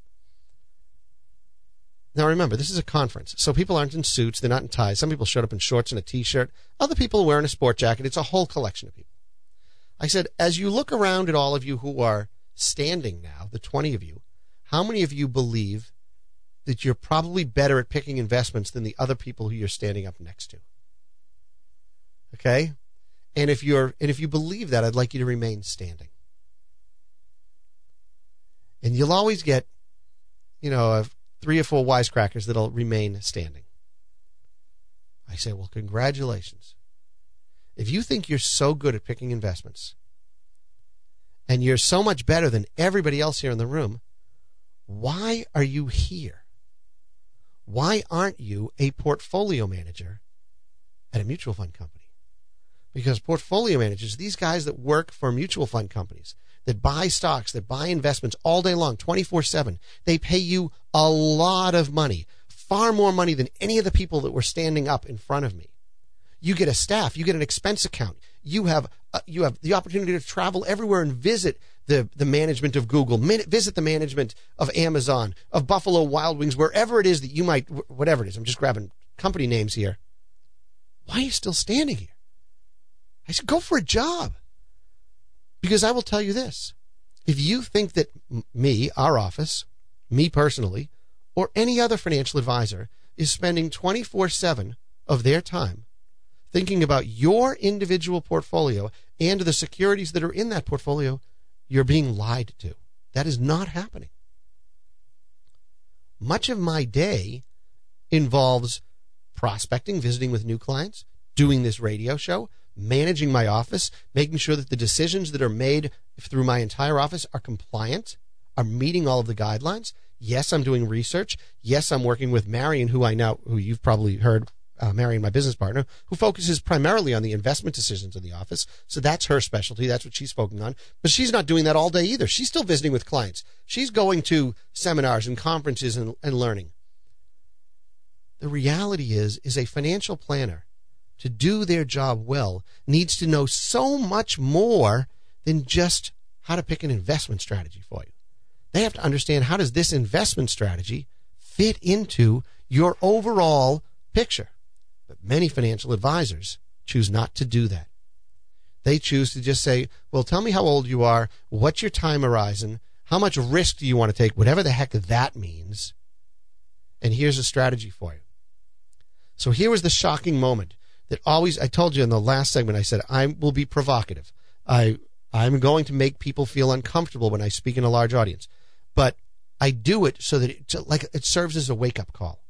Now remember, this is a conference, so people aren't in suits, they're not in ties. Some people showed up in shorts and a t-shirt. Other people are wearing a sport jacket. It's a whole collection of people. I said, as you look around at all of you who are standing now, the twenty of you, how many of you believe that you're probably better at picking investments than the other people who you're standing up next to? Okay? And if you're and if you believe that, I'd like you to remain standing. And you'll always get, you know, a three or four wisecrackers that'll remain standing. I say, well, congratulations. If you think you're so good at picking investments and you're so much better than everybody else here in the room, why are you here? Why aren't you a portfolio manager at a mutual fund company? Because portfolio managers, these guys that work for mutual fund companies, that buy stocks, that buy investments all day long, twenty-four seven, they pay you a lot of money, far more money than any of the people that were standing up in front of me. You get a staff, you get an expense account, you have uh, you have the opportunity to travel everywhere and visit the, the management of Google, min- visit the management of Amazon, of Buffalo Wild Wings, wherever it is that you might, whatever it is. I'm just grabbing company names here. Why are you still standing here? I said, go for a job. Because I will tell you this. If you think that me, our office, me personally, or any other financial advisor is spending twenty-four seven of their time thinking about your individual portfolio and the securities that are in that portfolio, you're being lied to. That is not happening. Much of my day involves prospecting, visiting with new clients, doing this radio show, managing my office, making sure that the decisions that are made through my entire office are compliant, are meeting all of the guidelines. Yes, I'm doing research. Yes, I'm working with Marion, who I now, who you've probably heard, uh, Marion, my business partner, who focuses primarily on the investment decisions in the office. So that's her specialty. That's what she's focusing on. But she's not doing that all day either. She's still visiting with clients. She's going to seminars and conferences and, and learning. The reality is, is a financial planner, to do their job well, needs to know so much more than just how to pick an investment strategy for you. They have to understand, how does this investment strategy fit into your overall picture? But many financial advisors choose not to do that. They choose to just say, well, tell me how old you are, what's your time horizon, how much risk do you want to take, whatever the heck that means, and here's a strategy for you. So here was the shocking moment that always, I told you in the last segment, I said, I will be provocative. I, I'm going to make people feel uncomfortable when I speak in a large audience. But I do it so that it, like, it serves as a wake-up call.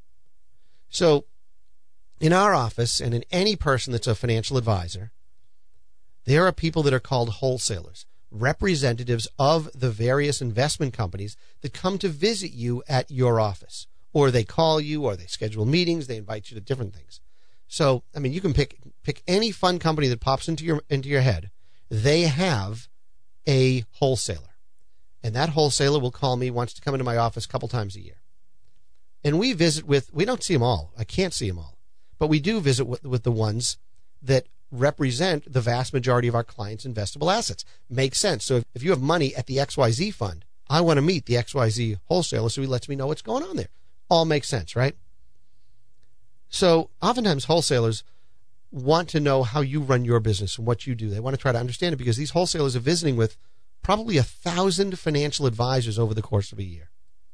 So in our office, and in any person that's a financial advisor, there are people that are called wholesalers, representatives of the various investment companies that come to visit you at your office. Or they call you, or they schedule meetings, they invite you to different things. So, I mean, you can pick pick any fund company that pops into your into your head. They have a wholesaler. And that wholesaler will call me, wants to come into my office a couple times a year. And we visit with, we don't see them all. I can't see them all. But we do visit with, with the ones that represent the vast majority of our clients' investable assets. Makes sense. So if, if you have money at the X Y Z fund, I want to meet the X Y Z wholesaler so he lets me know what's going on there. All makes sense, right? So oftentimes wholesalers want to know how you run your business and what you do. They want to try to understand it because these wholesalers are visiting with probably a thousand financial advisors over the course of a year.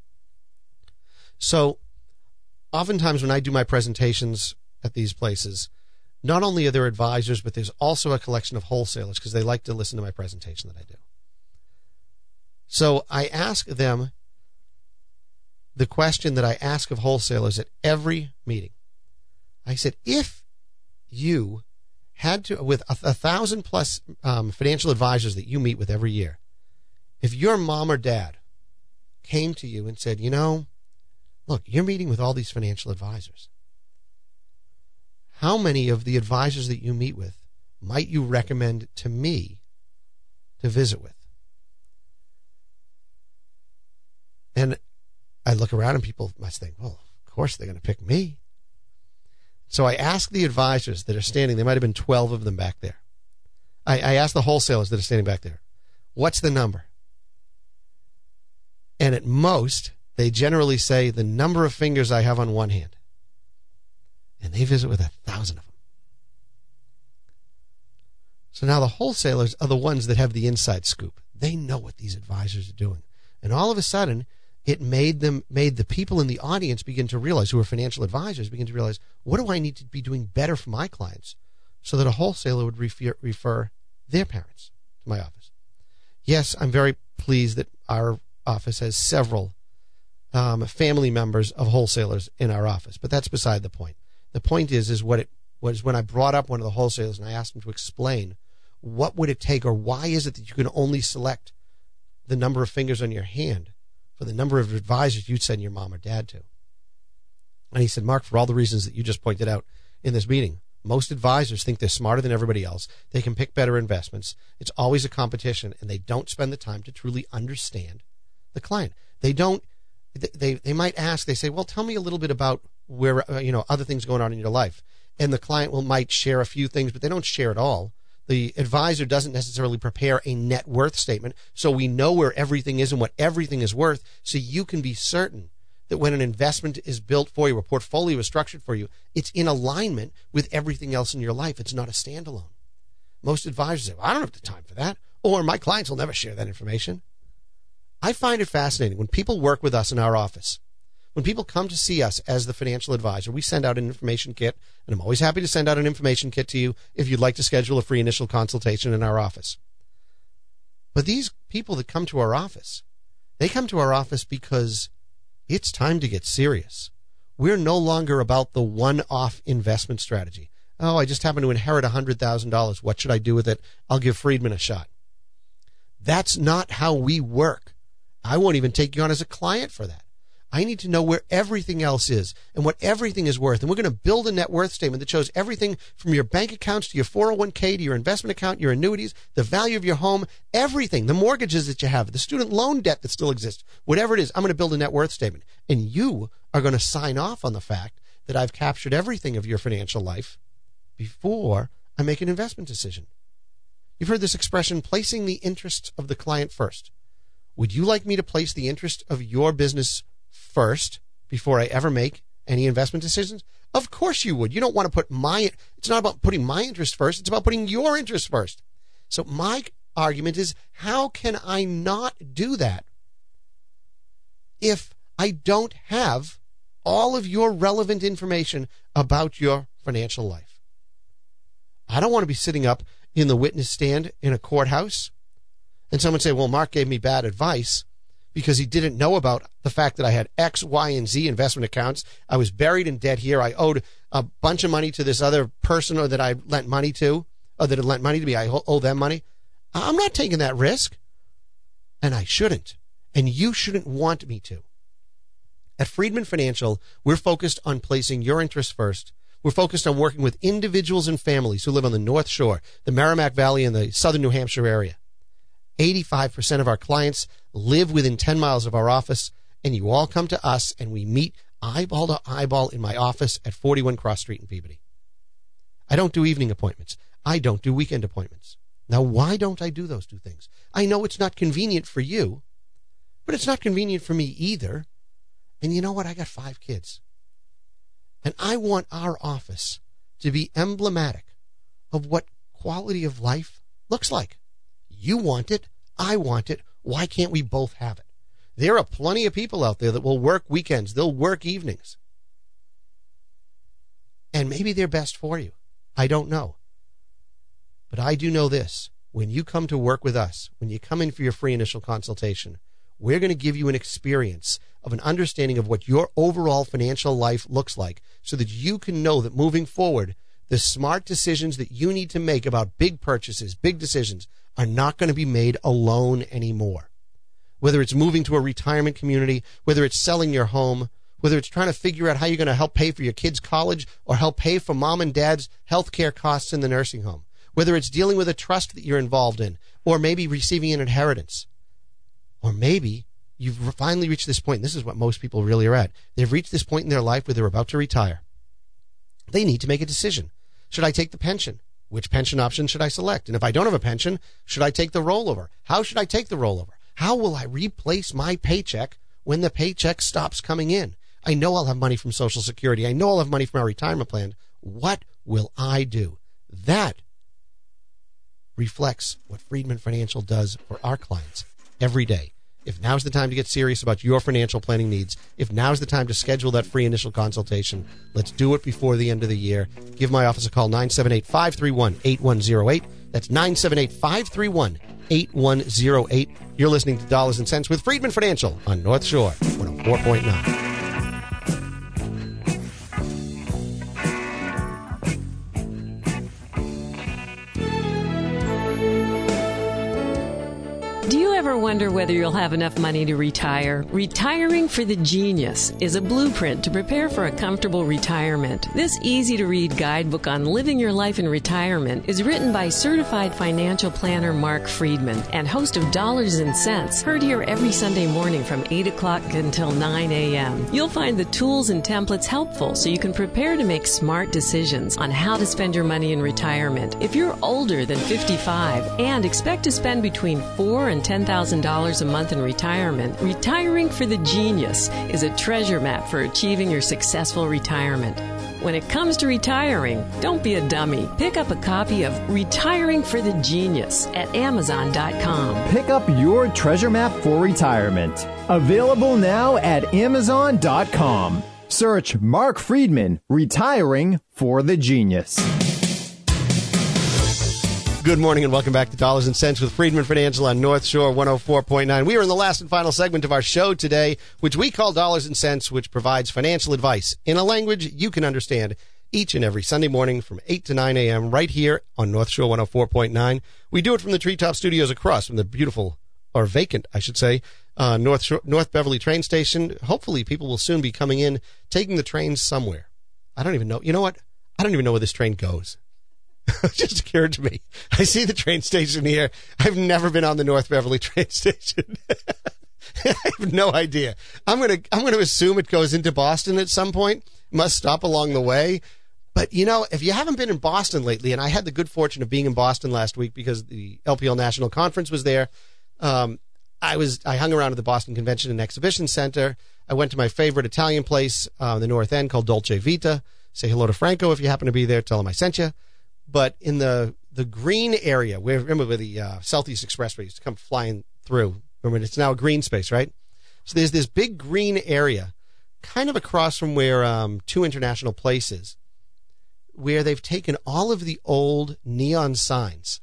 So oftentimes when I do my presentations at these places, not only are there advisors, but there's also a collection of wholesalers because they like to listen to my presentation that I do. So I ask them the question that I ask of wholesalers at every meeting. I said, if you had to, with a, a thousand plus um, financial advisors that you meet with every year, if your mom or dad came to you and said, you know, look, you're meeting with all these financial advisors. How many of the advisors that you meet with might you recommend to me to visit with? And I look around and people must think, well, of course they're going to pick me. So I asked the advisors that are standing, there might have been twelve of them back there. I, I asked the wholesalers that are standing back there, what's the number? And at most, they generally say the number of fingers I have on one hand. And they visit with a thousand of them. So now the wholesalers are the ones that have the inside scoop. They know what these advisors are doing. And all of a sudden, it made them, made the people in the audience begin to realize, who are financial advisors, begin to realize, what do I need to be doing better for my clients so that a wholesaler would refer, refer their parents to my office? Yes, I'm very pleased that our office has several um, family members of wholesalers in our office, but that's beside the point. The point is, is what it was when I brought up one of the wholesalers and I asked him to explain what would it take, or why is it that you can only select the number of fingers on your hand for the number of advisors you'd send your mom or dad to. And he said, Mark, for all the reasons that you just pointed out in this meeting, most advisors think they're smarter than everybody else. They can pick better investments. It's always a competition, and they don't spend the time to truly understand the client. They don't, they, they might ask, they say, well, tell me a little bit about where, uh, you know, other things going on in your life. And the client will might share a few things, but they don't share it all. The advisor doesn't necessarily prepare a net worth statement, so we know where everything is and what everything is worth, so you can be certain that when an investment is built for you, a portfolio is structured for you, it's in alignment with everything else in your life. It's not a standalone. Most advisors say, well, I don't have the time for that, or my clients will never share that information. I find it fascinating when people work with us in our office. When people come to see us as the financial advisor, we send out an information kit, and I'm always happy to send out an information kit to you if you'd like to schedule a free initial consultation in our office. But these people that come to our office, they come to our office because it's time to get serious. We're no longer about the one-off investment strategy. Oh, I just happen to inherit one hundred thousand dollars. What should I do with it? I'll give Friedman a shot. That's not how we work. I won't even take you on as a client for that. I need to know where everything else is and what everything is worth. And we're going to build a net worth statement that shows everything from your bank accounts to your four oh one k to your investment account, your annuities, the value of your home, everything, the mortgages that you have, the student loan debt that still exists, whatever it is. I'm going to build a net worth statement. And you are going to sign off on the fact that I've captured everything of your financial life before I make an investment decision. You've heard this expression, placing the interests of the client first. Would you like me to place the interest of your business first before I ever make any investment decisions? Of course you would. You don't want to put my, it's not about putting my interest first. It's about putting your interest first. So my argument is, how can I not do that if I don't have all of your relevant information about your financial life? I don't want to be sitting up in the witness stand in a courthouse and someone say, well, Mark gave me bad advice because he didn't know about the fact that I had X, Y, and Z investment accounts. I was buried in debt here. I owed a bunch of money to this other person or that I lent money to, or that had lent money to me. I owe them money. I'm not taking that risk, and I shouldn't, and you shouldn't want me to. At Friedman Financial, we're focused on placing your interests first. We're focused on working with individuals and families who live on the North Shore, the Merrimack Valley, and the southern New Hampshire area. eighty-five percent of our clients live within ten miles of our office, and you all come to us, and we meet eyeball to eyeball in my office at forty-one Cross Street in Peabody. I don't do evening appointments. I don't do weekend appointments. Now, why don't I do those two things? I know it's not convenient for you, but it's not convenient for me either. And you know what? I got five kids. And I want our office to be emblematic of what quality of life looks like. You want it. I want it. Why can't we both have it? There are plenty of people out there that will work weekends. They'll work evenings. And maybe they're best for you. I don't know. But I do know this. When you come to work with us, when you come in for your free initial consultation, we're going to give you an experience of an understanding of what your overall financial life looks like so that you can know that moving forward, the smart decisions that you need to make about big purchases, big decisions, are not going to be made alone anymore. Whether it's moving to a retirement community, whether it's selling your home, whether it's trying to figure out how you're going to help pay for your kids' college or help pay for mom and dad's health care costs in the nursing home, whether it's dealing with a trust that you're involved in, or maybe receiving an inheritance, or maybe you've finally reached this point, and this is what most people really are at. They've reached this point in their life where they're about to retire. They need to make a decision. Should I take the pension? Which pension option should I select? And if I don't have a pension, should I take the rollover? How should I take the rollover? How will I replace my paycheck when the paycheck stops coming in? I know I'll have money from Social Security. I know I'll have money from our retirement plan. What will I do? That reflects what Friedman Financial does for our clients every day. If now's the time to get serious about your financial planning needs, if now's the time to schedule that free initial consultation, let's do it before the end of the year. Give my office a call, nine seven eight, five three one, eight one zero eight. That's nine seven eight, five three one, eight one zero eight. You're listening to Dollars and Cents with Friedman Financial on North Shore one oh four point nine. Ever wonder whether you'll have enough money to retire? Retiring for the Genius is a blueprint to prepare for a comfortable retirement. This easy-to-read guidebook on living your life in retirement is written by certified financial planner Mark Friedman and host of Dollars and Cents, heard here every Sunday morning from eight o'clock until nine a.m. You'll find the tools and templates helpful so you can prepare to make smart decisions on how to spend your money in retirement. If you're older than fifty-five and expect to spend between four and ten thousand dollars a month in retirement, Retiring for the Genius is a treasure map for achieving your successful retirement. When it comes to retiring, don't be a dummy. Pick up a copy of Retiring for the Genius at amazon dot com. Pick up your treasure map for retirement. Available now at amazon dot com. Search Mark Friedman, Retiring for the Genius. Good morning and welcome back to Dollars and Cents with Friedman Financial on North Shore one oh four point nine. We are in the last and final segment of our show today, which we call Dollars and Cents, which provides financial advice in a language you can understand each and every Sunday morning from eight to nine a.m. right here on North Shore one oh four point nine. We do it from the Treetop Studios across from the beautiful, or vacant, I should say, uh, North Shore, North Beverly train station. Hopefully people will soon be coming in, taking the trains somewhere. I don't even know. You know what? I don't even know where this train goes. It just occurred to me. I see the train station here. I've never been on the North Beverly train station. I have no idea. I'm going to I'm going to assume it goes into Boston at some point. Must stop along the way. But, you know, if you haven't been in Boston lately, and I had the good fortune of being in Boston last week because the L P L National Conference was there, um, I was I hung around at the Boston Convention and Exhibition Center. I went to my favorite Italian place uh, on the North End called Dolce Vita. Say hello to Franco if you happen to be there. Tell him I sent you. But in the the green area, where remember where the uh, Southeast Expressway used to come flying through. Remember, it's now a green space, right? So there's this big green area, kind of across from where um, Two International Place is, where they've taken all of the old neon signs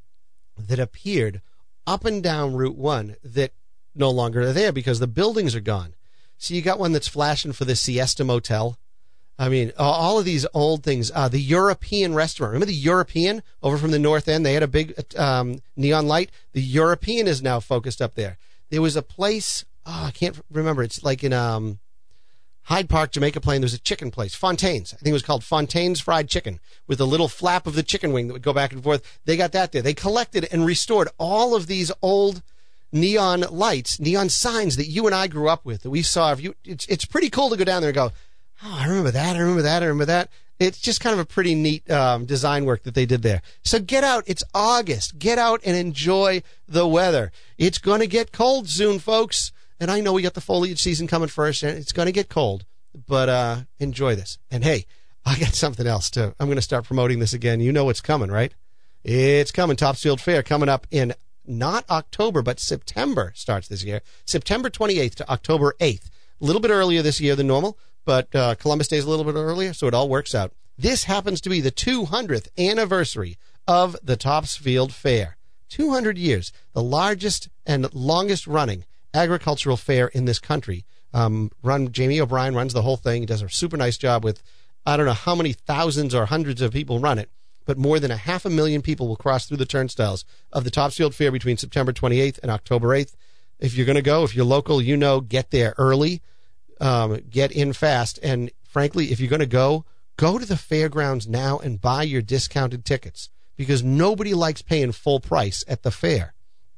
that appeared up and down Route One that no longer are there because the buildings are gone. So you got one that's flashing for the Siesta Motel. I mean, all of these old things. Uh, the European restaurant. Remember the European over from the North End? They had a big um, neon light. The European is now focused up there. There was a place, oh, I can't remember. It's like in um, Hyde Park, Jamaica Plain. There's a chicken place, Fontaine's. I think it was called Fontaine's Fried Chicken, with a little flap of the chicken wing that would go back and forth. They got that there. They collected and restored all of these old neon lights, neon signs that you and I grew up with, that we saw. If you, it's, it's pretty cool to go down there and go, oh, I remember that, I remember that, I remember that. It's just kind of a pretty neat um, design work that they did there. So get out. It's August. Get out and enjoy the weather. It's going to get cold soon, folks. And I know we got the foliage season coming first, and it's going to get cold. But uh, enjoy this. And, hey, I got something else, too. I'm going to start promoting this again. You know it's coming, right? It's coming. Topsfield Fair coming up in not October, but September starts this year. September twenty-eighth to October eighth. A little bit earlier this year than normal. But uh, Columbus Day is a little bit earlier, so it all works out. This happens to be the two hundredth anniversary of the Topsfield Fair. two hundred years, the largest and longest running agricultural fair in this country. Um, run Jamie O'Brien runs the whole thing. He does a super nice job with, I don't know how many thousands or hundreds of people run it, but more than a half a million people will cross through the turnstiles of the Topsfield Fair between September twenty-eighth and October eighth. If you're going to go, if you're local, you know, get there early. Um, get in fast. And frankly, if you're going to go, go to the fairgrounds now and buy your discounted tickets, because nobody likes paying full price at the fair.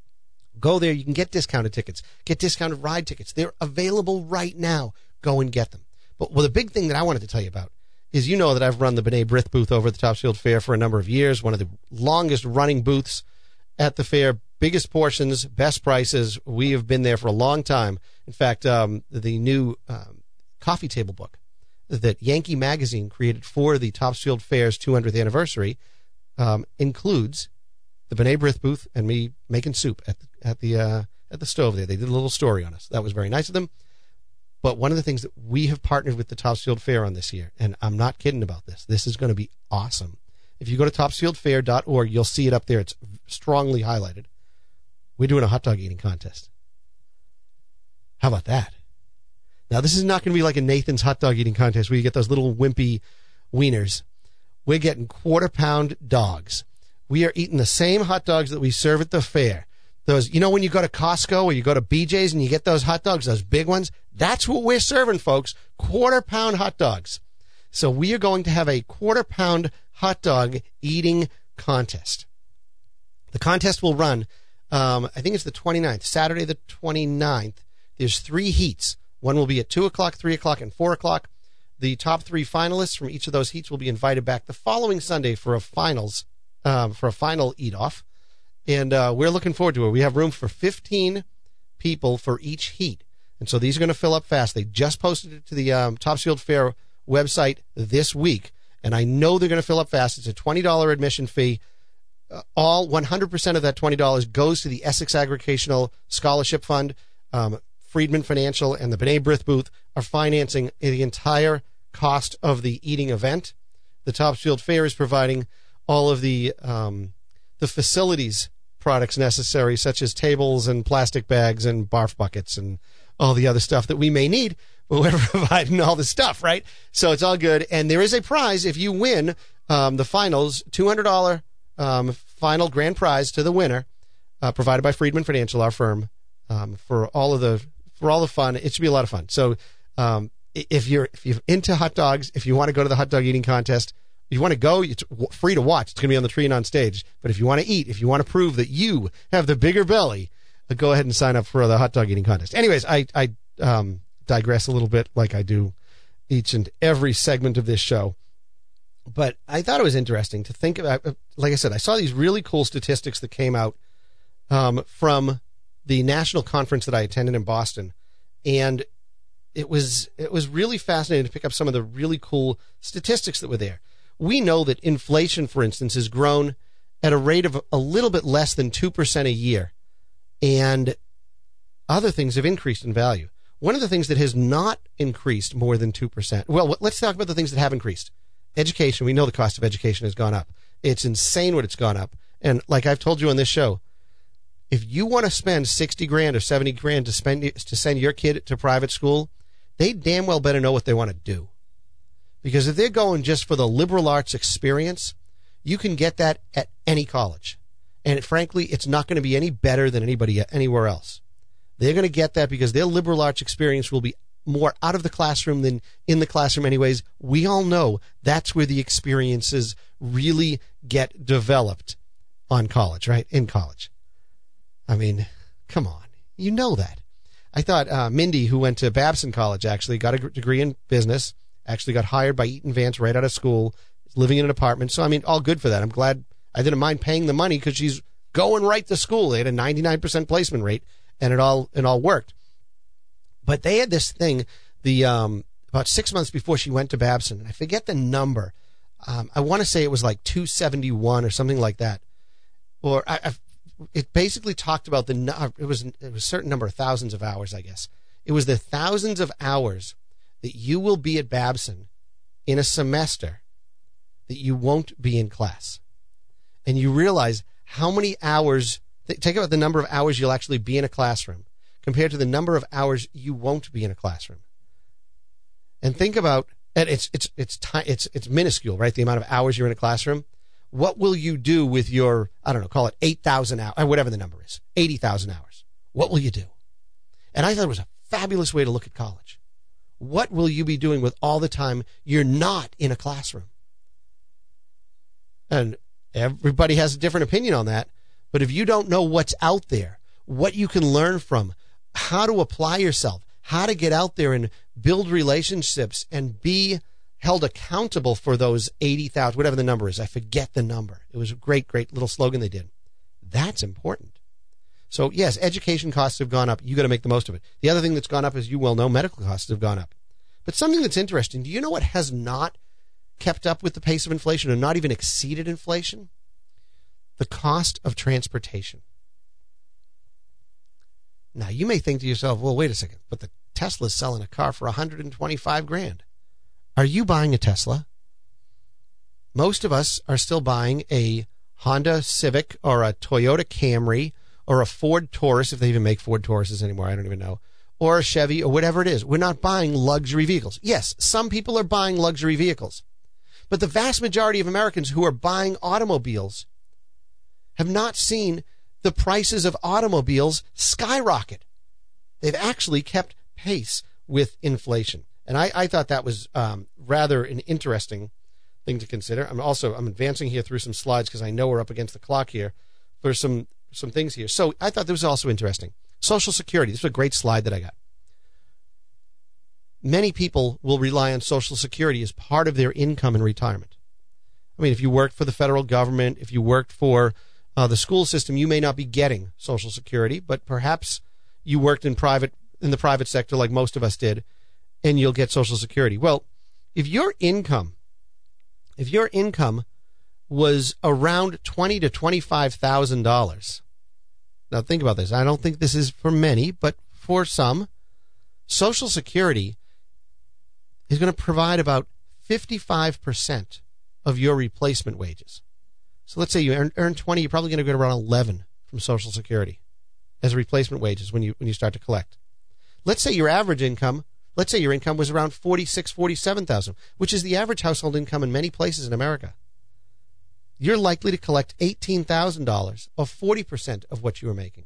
Go there. You can get discounted tickets, get discounted ride tickets. They're available right now. Go and get them. But well, the big thing that I wanted to tell you about is, you know that I've run the B'nai B'rith booth over at the Topsfield Fair for a number of years, one of the longest running booths at the fair. Biggest portions, best prices. We have been there for a long time. In fact, um, the new um, coffee table book that Yankee Magazine created for the Topsfield Fair's two hundredth anniversary um, includes the B'nai B'rith booth and me making soup at the, at the uh, at the stove there. They did a little story on us. That was very nice of them. But one of the things that we have partnered with the Topsfield Fair on this year, and I'm not kidding about this, this is going to be awesome. If you go to topsfield fair dot org, you'll see it up there. It's strongly highlighted. We're doing a hot dog eating contest. How about that? Now, this is not going to be like a Nathan's hot dog eating contest where you get those little wimpy wieners. We're getting quarter pound dogs. We are eating the same hot dogs that we serve at the fair. Those, you know, when you go to Costco or you go to B J's and you get those hot dogs, those big ones, that's what we're serving, folks. Quarter pound hot dogs. So we are going to have a quarter pound hot dog eating contest. The contest will run, um, I think it's the twenty-ninth, Saturday the twenty-ninth. There's three heats. One will be at two o'clock, three o'clock, and four o'clock. The top three finalists from each of those heats will be invited back the following Sunday for a finals, um, for a final eat-off. And uh, we're looking forward to it. We have room for fifteen people for each heat. And so these are going to fill up fast. They just posted it to the um, Topsfield Fair website this week. And I know they're going to fill up fast. It's a twenty dollars admission fee. Uh, all one hundred percent of that twenty dollars goes to the Essex Agricultural Scholarship Fund. Um, Friedman Financial and the B'nai B'rith booth are financing the entire cost of the eating event. The Topsfield Fair is providing all of the um, the facilities products necessary, such as tables and plastic bags and barf buckets and all the other stuff that we may need, but we're providing all the stuff, right? So it's all good. And there is a prize if you win um, the finals, two hundred dollars um, final grand prize to the winner, uh, provided by Friedman Financial, our firm, um, for all of the for all the fun. It should be a lot of fun. So um, if you're if you're into hot dogs, if you want to go to the hot dog eating contest, if you want to go, it's free to watch. It's going to be on the Tree and on Stage. But if you want to eat, if you want to prove that you have the bigger belly, uh, go ahead and sign up for the hot dog eating contest. Anyways, I, I um, digress a little bit like I do each and every segment of this show. But I thought it was interesting to think about, like I said, I saw these really cool statistics that came out um, from the national conference that I attended in Boston. And it was it was really fascinating to pick up some of the really cool statistics that were there. We know that inflation, for instance, has grown at a rate of a little bit less than two percent a year, and other things have increased in value. One of the things that has not increased more than two percent, well, let's talk about the things that have increased. Education, we know the cost of education has gone up. It's insane what it's gone up. And like I've told you on this show, if you want to spend sixty grand or seventy grand to spend to send your kid to private school, they damn well better know what they want to do. Because if they're going just for the liberal arts experience, you can get that at any college. And it, frankly, it's not going to be any better than anybody anywhere else. They're going to get that because their liberal arts experience will be more out of the classroom than in the classroom anyways. We all know that's where the experiences really get developed on college, right? In college. I mean, come on. You know that. I thought uh, Mindy, who went to Babson College, actually got a degree in business, actually got hired by Eaton Vance right out of school, living in an apartment. So, I mean, all good for that. I'm glad I didn't mind paying the money because she's going right to school. They had a ninety-nine percent placement rate, and it all it all worked. But they had this thing, the um, about six months before she went to Babson, and I forget the number. Um, I want to say it was like two seventy-one or something like that. Or I, I, it basically talked about the it was it was a certain number of thousands of hours, I guess. It was the thousands of hours that you will be at Babson in a semester that you won't be in class. And you realize how many hours, take about the number of hours you'll actually be in a classroom compared to the number of hours you won't be in a classroom. And think about, and it's it's it's it's it's minuscule, right? The amount of hours you're in a classroom. What will you do with your, I don't know, call it eight thousand hours, or whatever the number is, eighty thousand hours? What will you do? And I thought it was a fabulous way to look at college. What will you be doing with all the time you're not in a classroom? And everybody has a different opinion on that. But if you don't know what's out there, what you can learn from, how to apply yourself, how to get out there and build relationships and be held accountable for those eighty thousand, whatever the number is. I forget the number. It was a great, great little slogan they did. That's important. So, yes, education costs have gone up. You got to make the most of it. The other thing that's gone up, as you well know, medical costs have gone up. But something that's interesting, do you know what has not kept up with the pace of inflation or not even exceeded inflation? The cost of transportation. Now, you may think to yourself, well, wait a second, but the Tesla's selling a car for one hundred twenty-five grand. Are you buying a Tesla? Most of us are still buying a Honda Civic or a Toyota Camry or a Ford Taurus, if they even make Ford Tauruses anymore, I don't even know, or a Chevy or whatever it is. We're not buying luxury vehicles. Yes, some people are buying luxury vehicles, but the vast majority of Americans who are buying automobiles have not seen the prices of automobiles skyrocket. They've actually kept pace with inflation. And I, I thought that was um, rather an interesting thing to consider. I'm also I'm advancing here through some slides because I know we're up against the clock here for some, some things here. So I thought this was also interesting. Social Security. This is a great slide that I got. Many people will rely on Social Security as part of their income in retirement. I mean, if you worked for the federal government, if you worked for uh, the school system, you may not be getting Social Security, but perhaps you worked in private in the private sector like most of us did, and you'll get Social Security. Well, if your income, if your income was around twenty to twenty-five thousand dollars, now think about this. I don't think this is for many, but for some, Social Security is going to provide about fifty-five percent of your replacement wages. So let's say you earn, earn twenty, you're probably going to get around eleven from Social Security as replacement wages when you when you start to collect. Let's say your average income, let's say your income was around forty-six, forty-seven thousand, which is the average household income in many places in America. You're likely to collect eighteen thousand dollars, or forty percent of what you were making.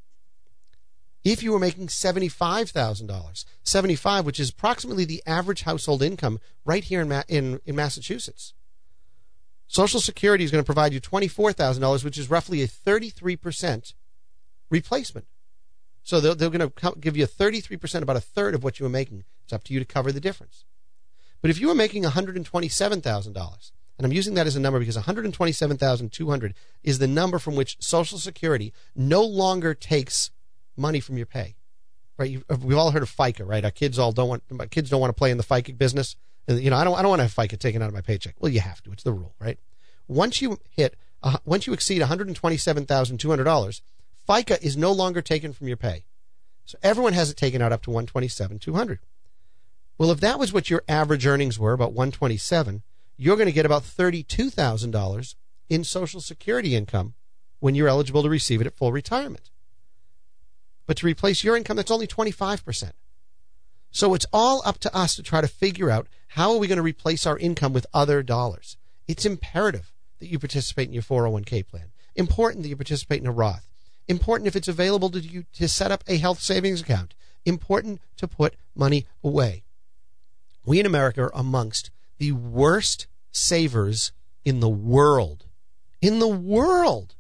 If you were making seventy-five thousand dollars, seventy-five, which is approximately the average household income right here in, Ma- in, in Massachusetts, Social Security is going to provide you twenty-four thousand dollars, which is roughly a thirty-three percent replacement. So they're, they're going to give you thirty-three percent, about a third of what you were making. It's up to you to cover the difference. But if you were making one hundred twenty-seven thousand dollars, and I'm using that as a number because one hundred twenty-seven thousand two hundred dollars is the number from which Social Security no longer takes money from your pay. Right? You, we've all heard of FICA, right? Our kids all don't want my kids don't want to play in the FICA business. And, you know, I don't I don't want to have FICA taken out of my paycheck. Well, you have to. It's the rule, right? Once you hit uh, once you exceed one hundred twenty-seven thousand two hundred dollars, FICA is no longer taken from your pay. So everyone has it taken out up to one hundred twenty-seven thousand two hundred dollars. Well, if that was what your average earnings were, about one hundred twenty-seven thousand dollars, you're going to get about thirty-two thousand dollars in Social Security income when you're eligible to receive it at full retirement. But to replace your income, that's only twenty-five percent. So it's all up to us to try to figure out how are we going to replace our income with other dollars. It's imperative that you participate in your four oh one k plan. Important that you participate in a Roth. Important if it's available to you to set up a health savings account. Important to put money away. We in America are amongst the worst savers in the world. In the world.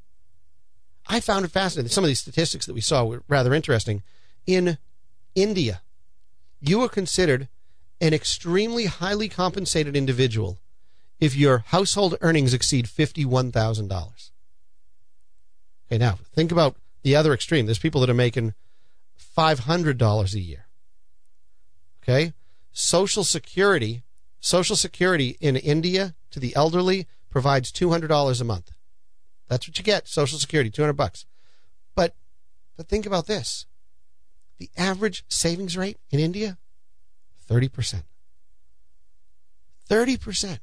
I found it fascinating. Some of these statistics that we saw were rather interesting. In India, you are considered an extremely highly compensated individual if your household earnings exceed fifty-one thousand dollars. Okay, now think about the other extreme. There's people that are making five hundred dollars a year. Okay? Social Security, Social Security in India to the elderly provides two hundred dollars a month. That's what you get, Social Security, two hundred bucks. But but think about this. The average savings rate in India, thirty percent. thirty percent.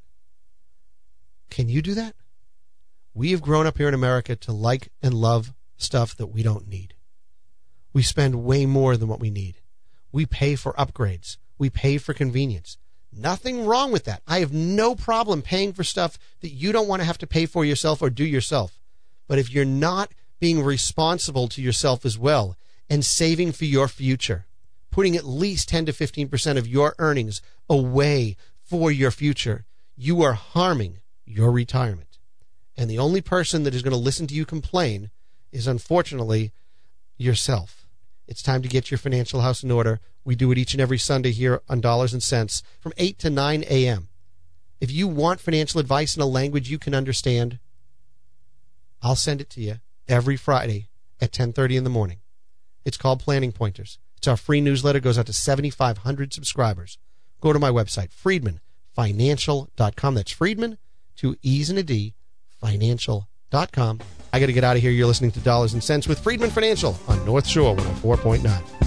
Can you do that? We have grown up here in America to like and love stuff that we don't need. We spend way more than what we need. We pay for upgrades. We pay for convenience. Nothing wrong with that. I have no problem paying for stuff that you don't want to have to pay for yourself or do yourself. But if you're not being responsible to yourself as well and saving for your future, putting at least ten to fifteen percent of your earnings away for your future, you are harming your retirement. And the only person that is going to listen to you complain is, unfortunately, yourself. It's time to get your financial house in order. We do it each and every Sunday here on Dollars and Cents from eight to nine a.m. If you want financial advice in a language you can understand, I'll send it to you every Friday at ten thirty in the morning. It's called Planning Pointers. It's our free newsletter. It goes out to seventy-five hundred subscribers. Go to my website, friedman financial dot com. That's Friedman, two E's and a D, financial dot com. I got to get out of here. You're listening to Dollars and Cents with Friedman Financial on North Shore one oh four point nine.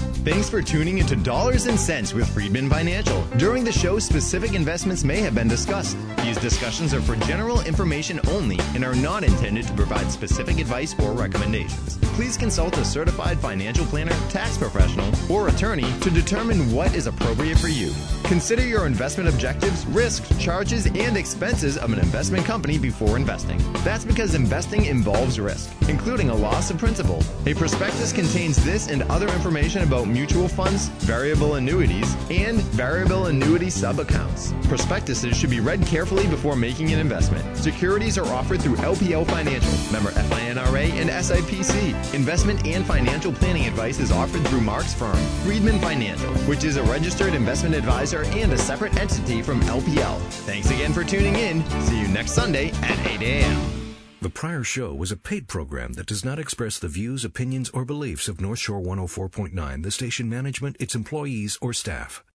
Thanks for tuning into Dollars and Cents with Friedman Financial. During the show, specific investments may have been discussed. These discussions are for general information only and are not intended to provide specific advice or recommendations. Please consult a certified financial planner, tax professional, or attorney to determine what is appropriate for you. Consider your investment objectives, risks, charges, and expenses of an investment company before investing. That's because investing involves risk, including a loss of principal. A prospectus contains this and other information about mutual funds, variable annuities, and variable annuity sub-accounts. Prospectuses should be read carefully before making an investment. Securities are offered through L P L Financial, member F I N R A and S I P C. Investment and financial planning advice is offered through Mark's firm, Friedman Financial, which is a registered investment advisor and a separate entity from L P L. Thanks again for tuning in. See you next Sunday at eight a.m. The prior show was a paid program that does not express the views, opinions, or beliefs of North Shore one oh four point nine, the station management, its employees, or staff.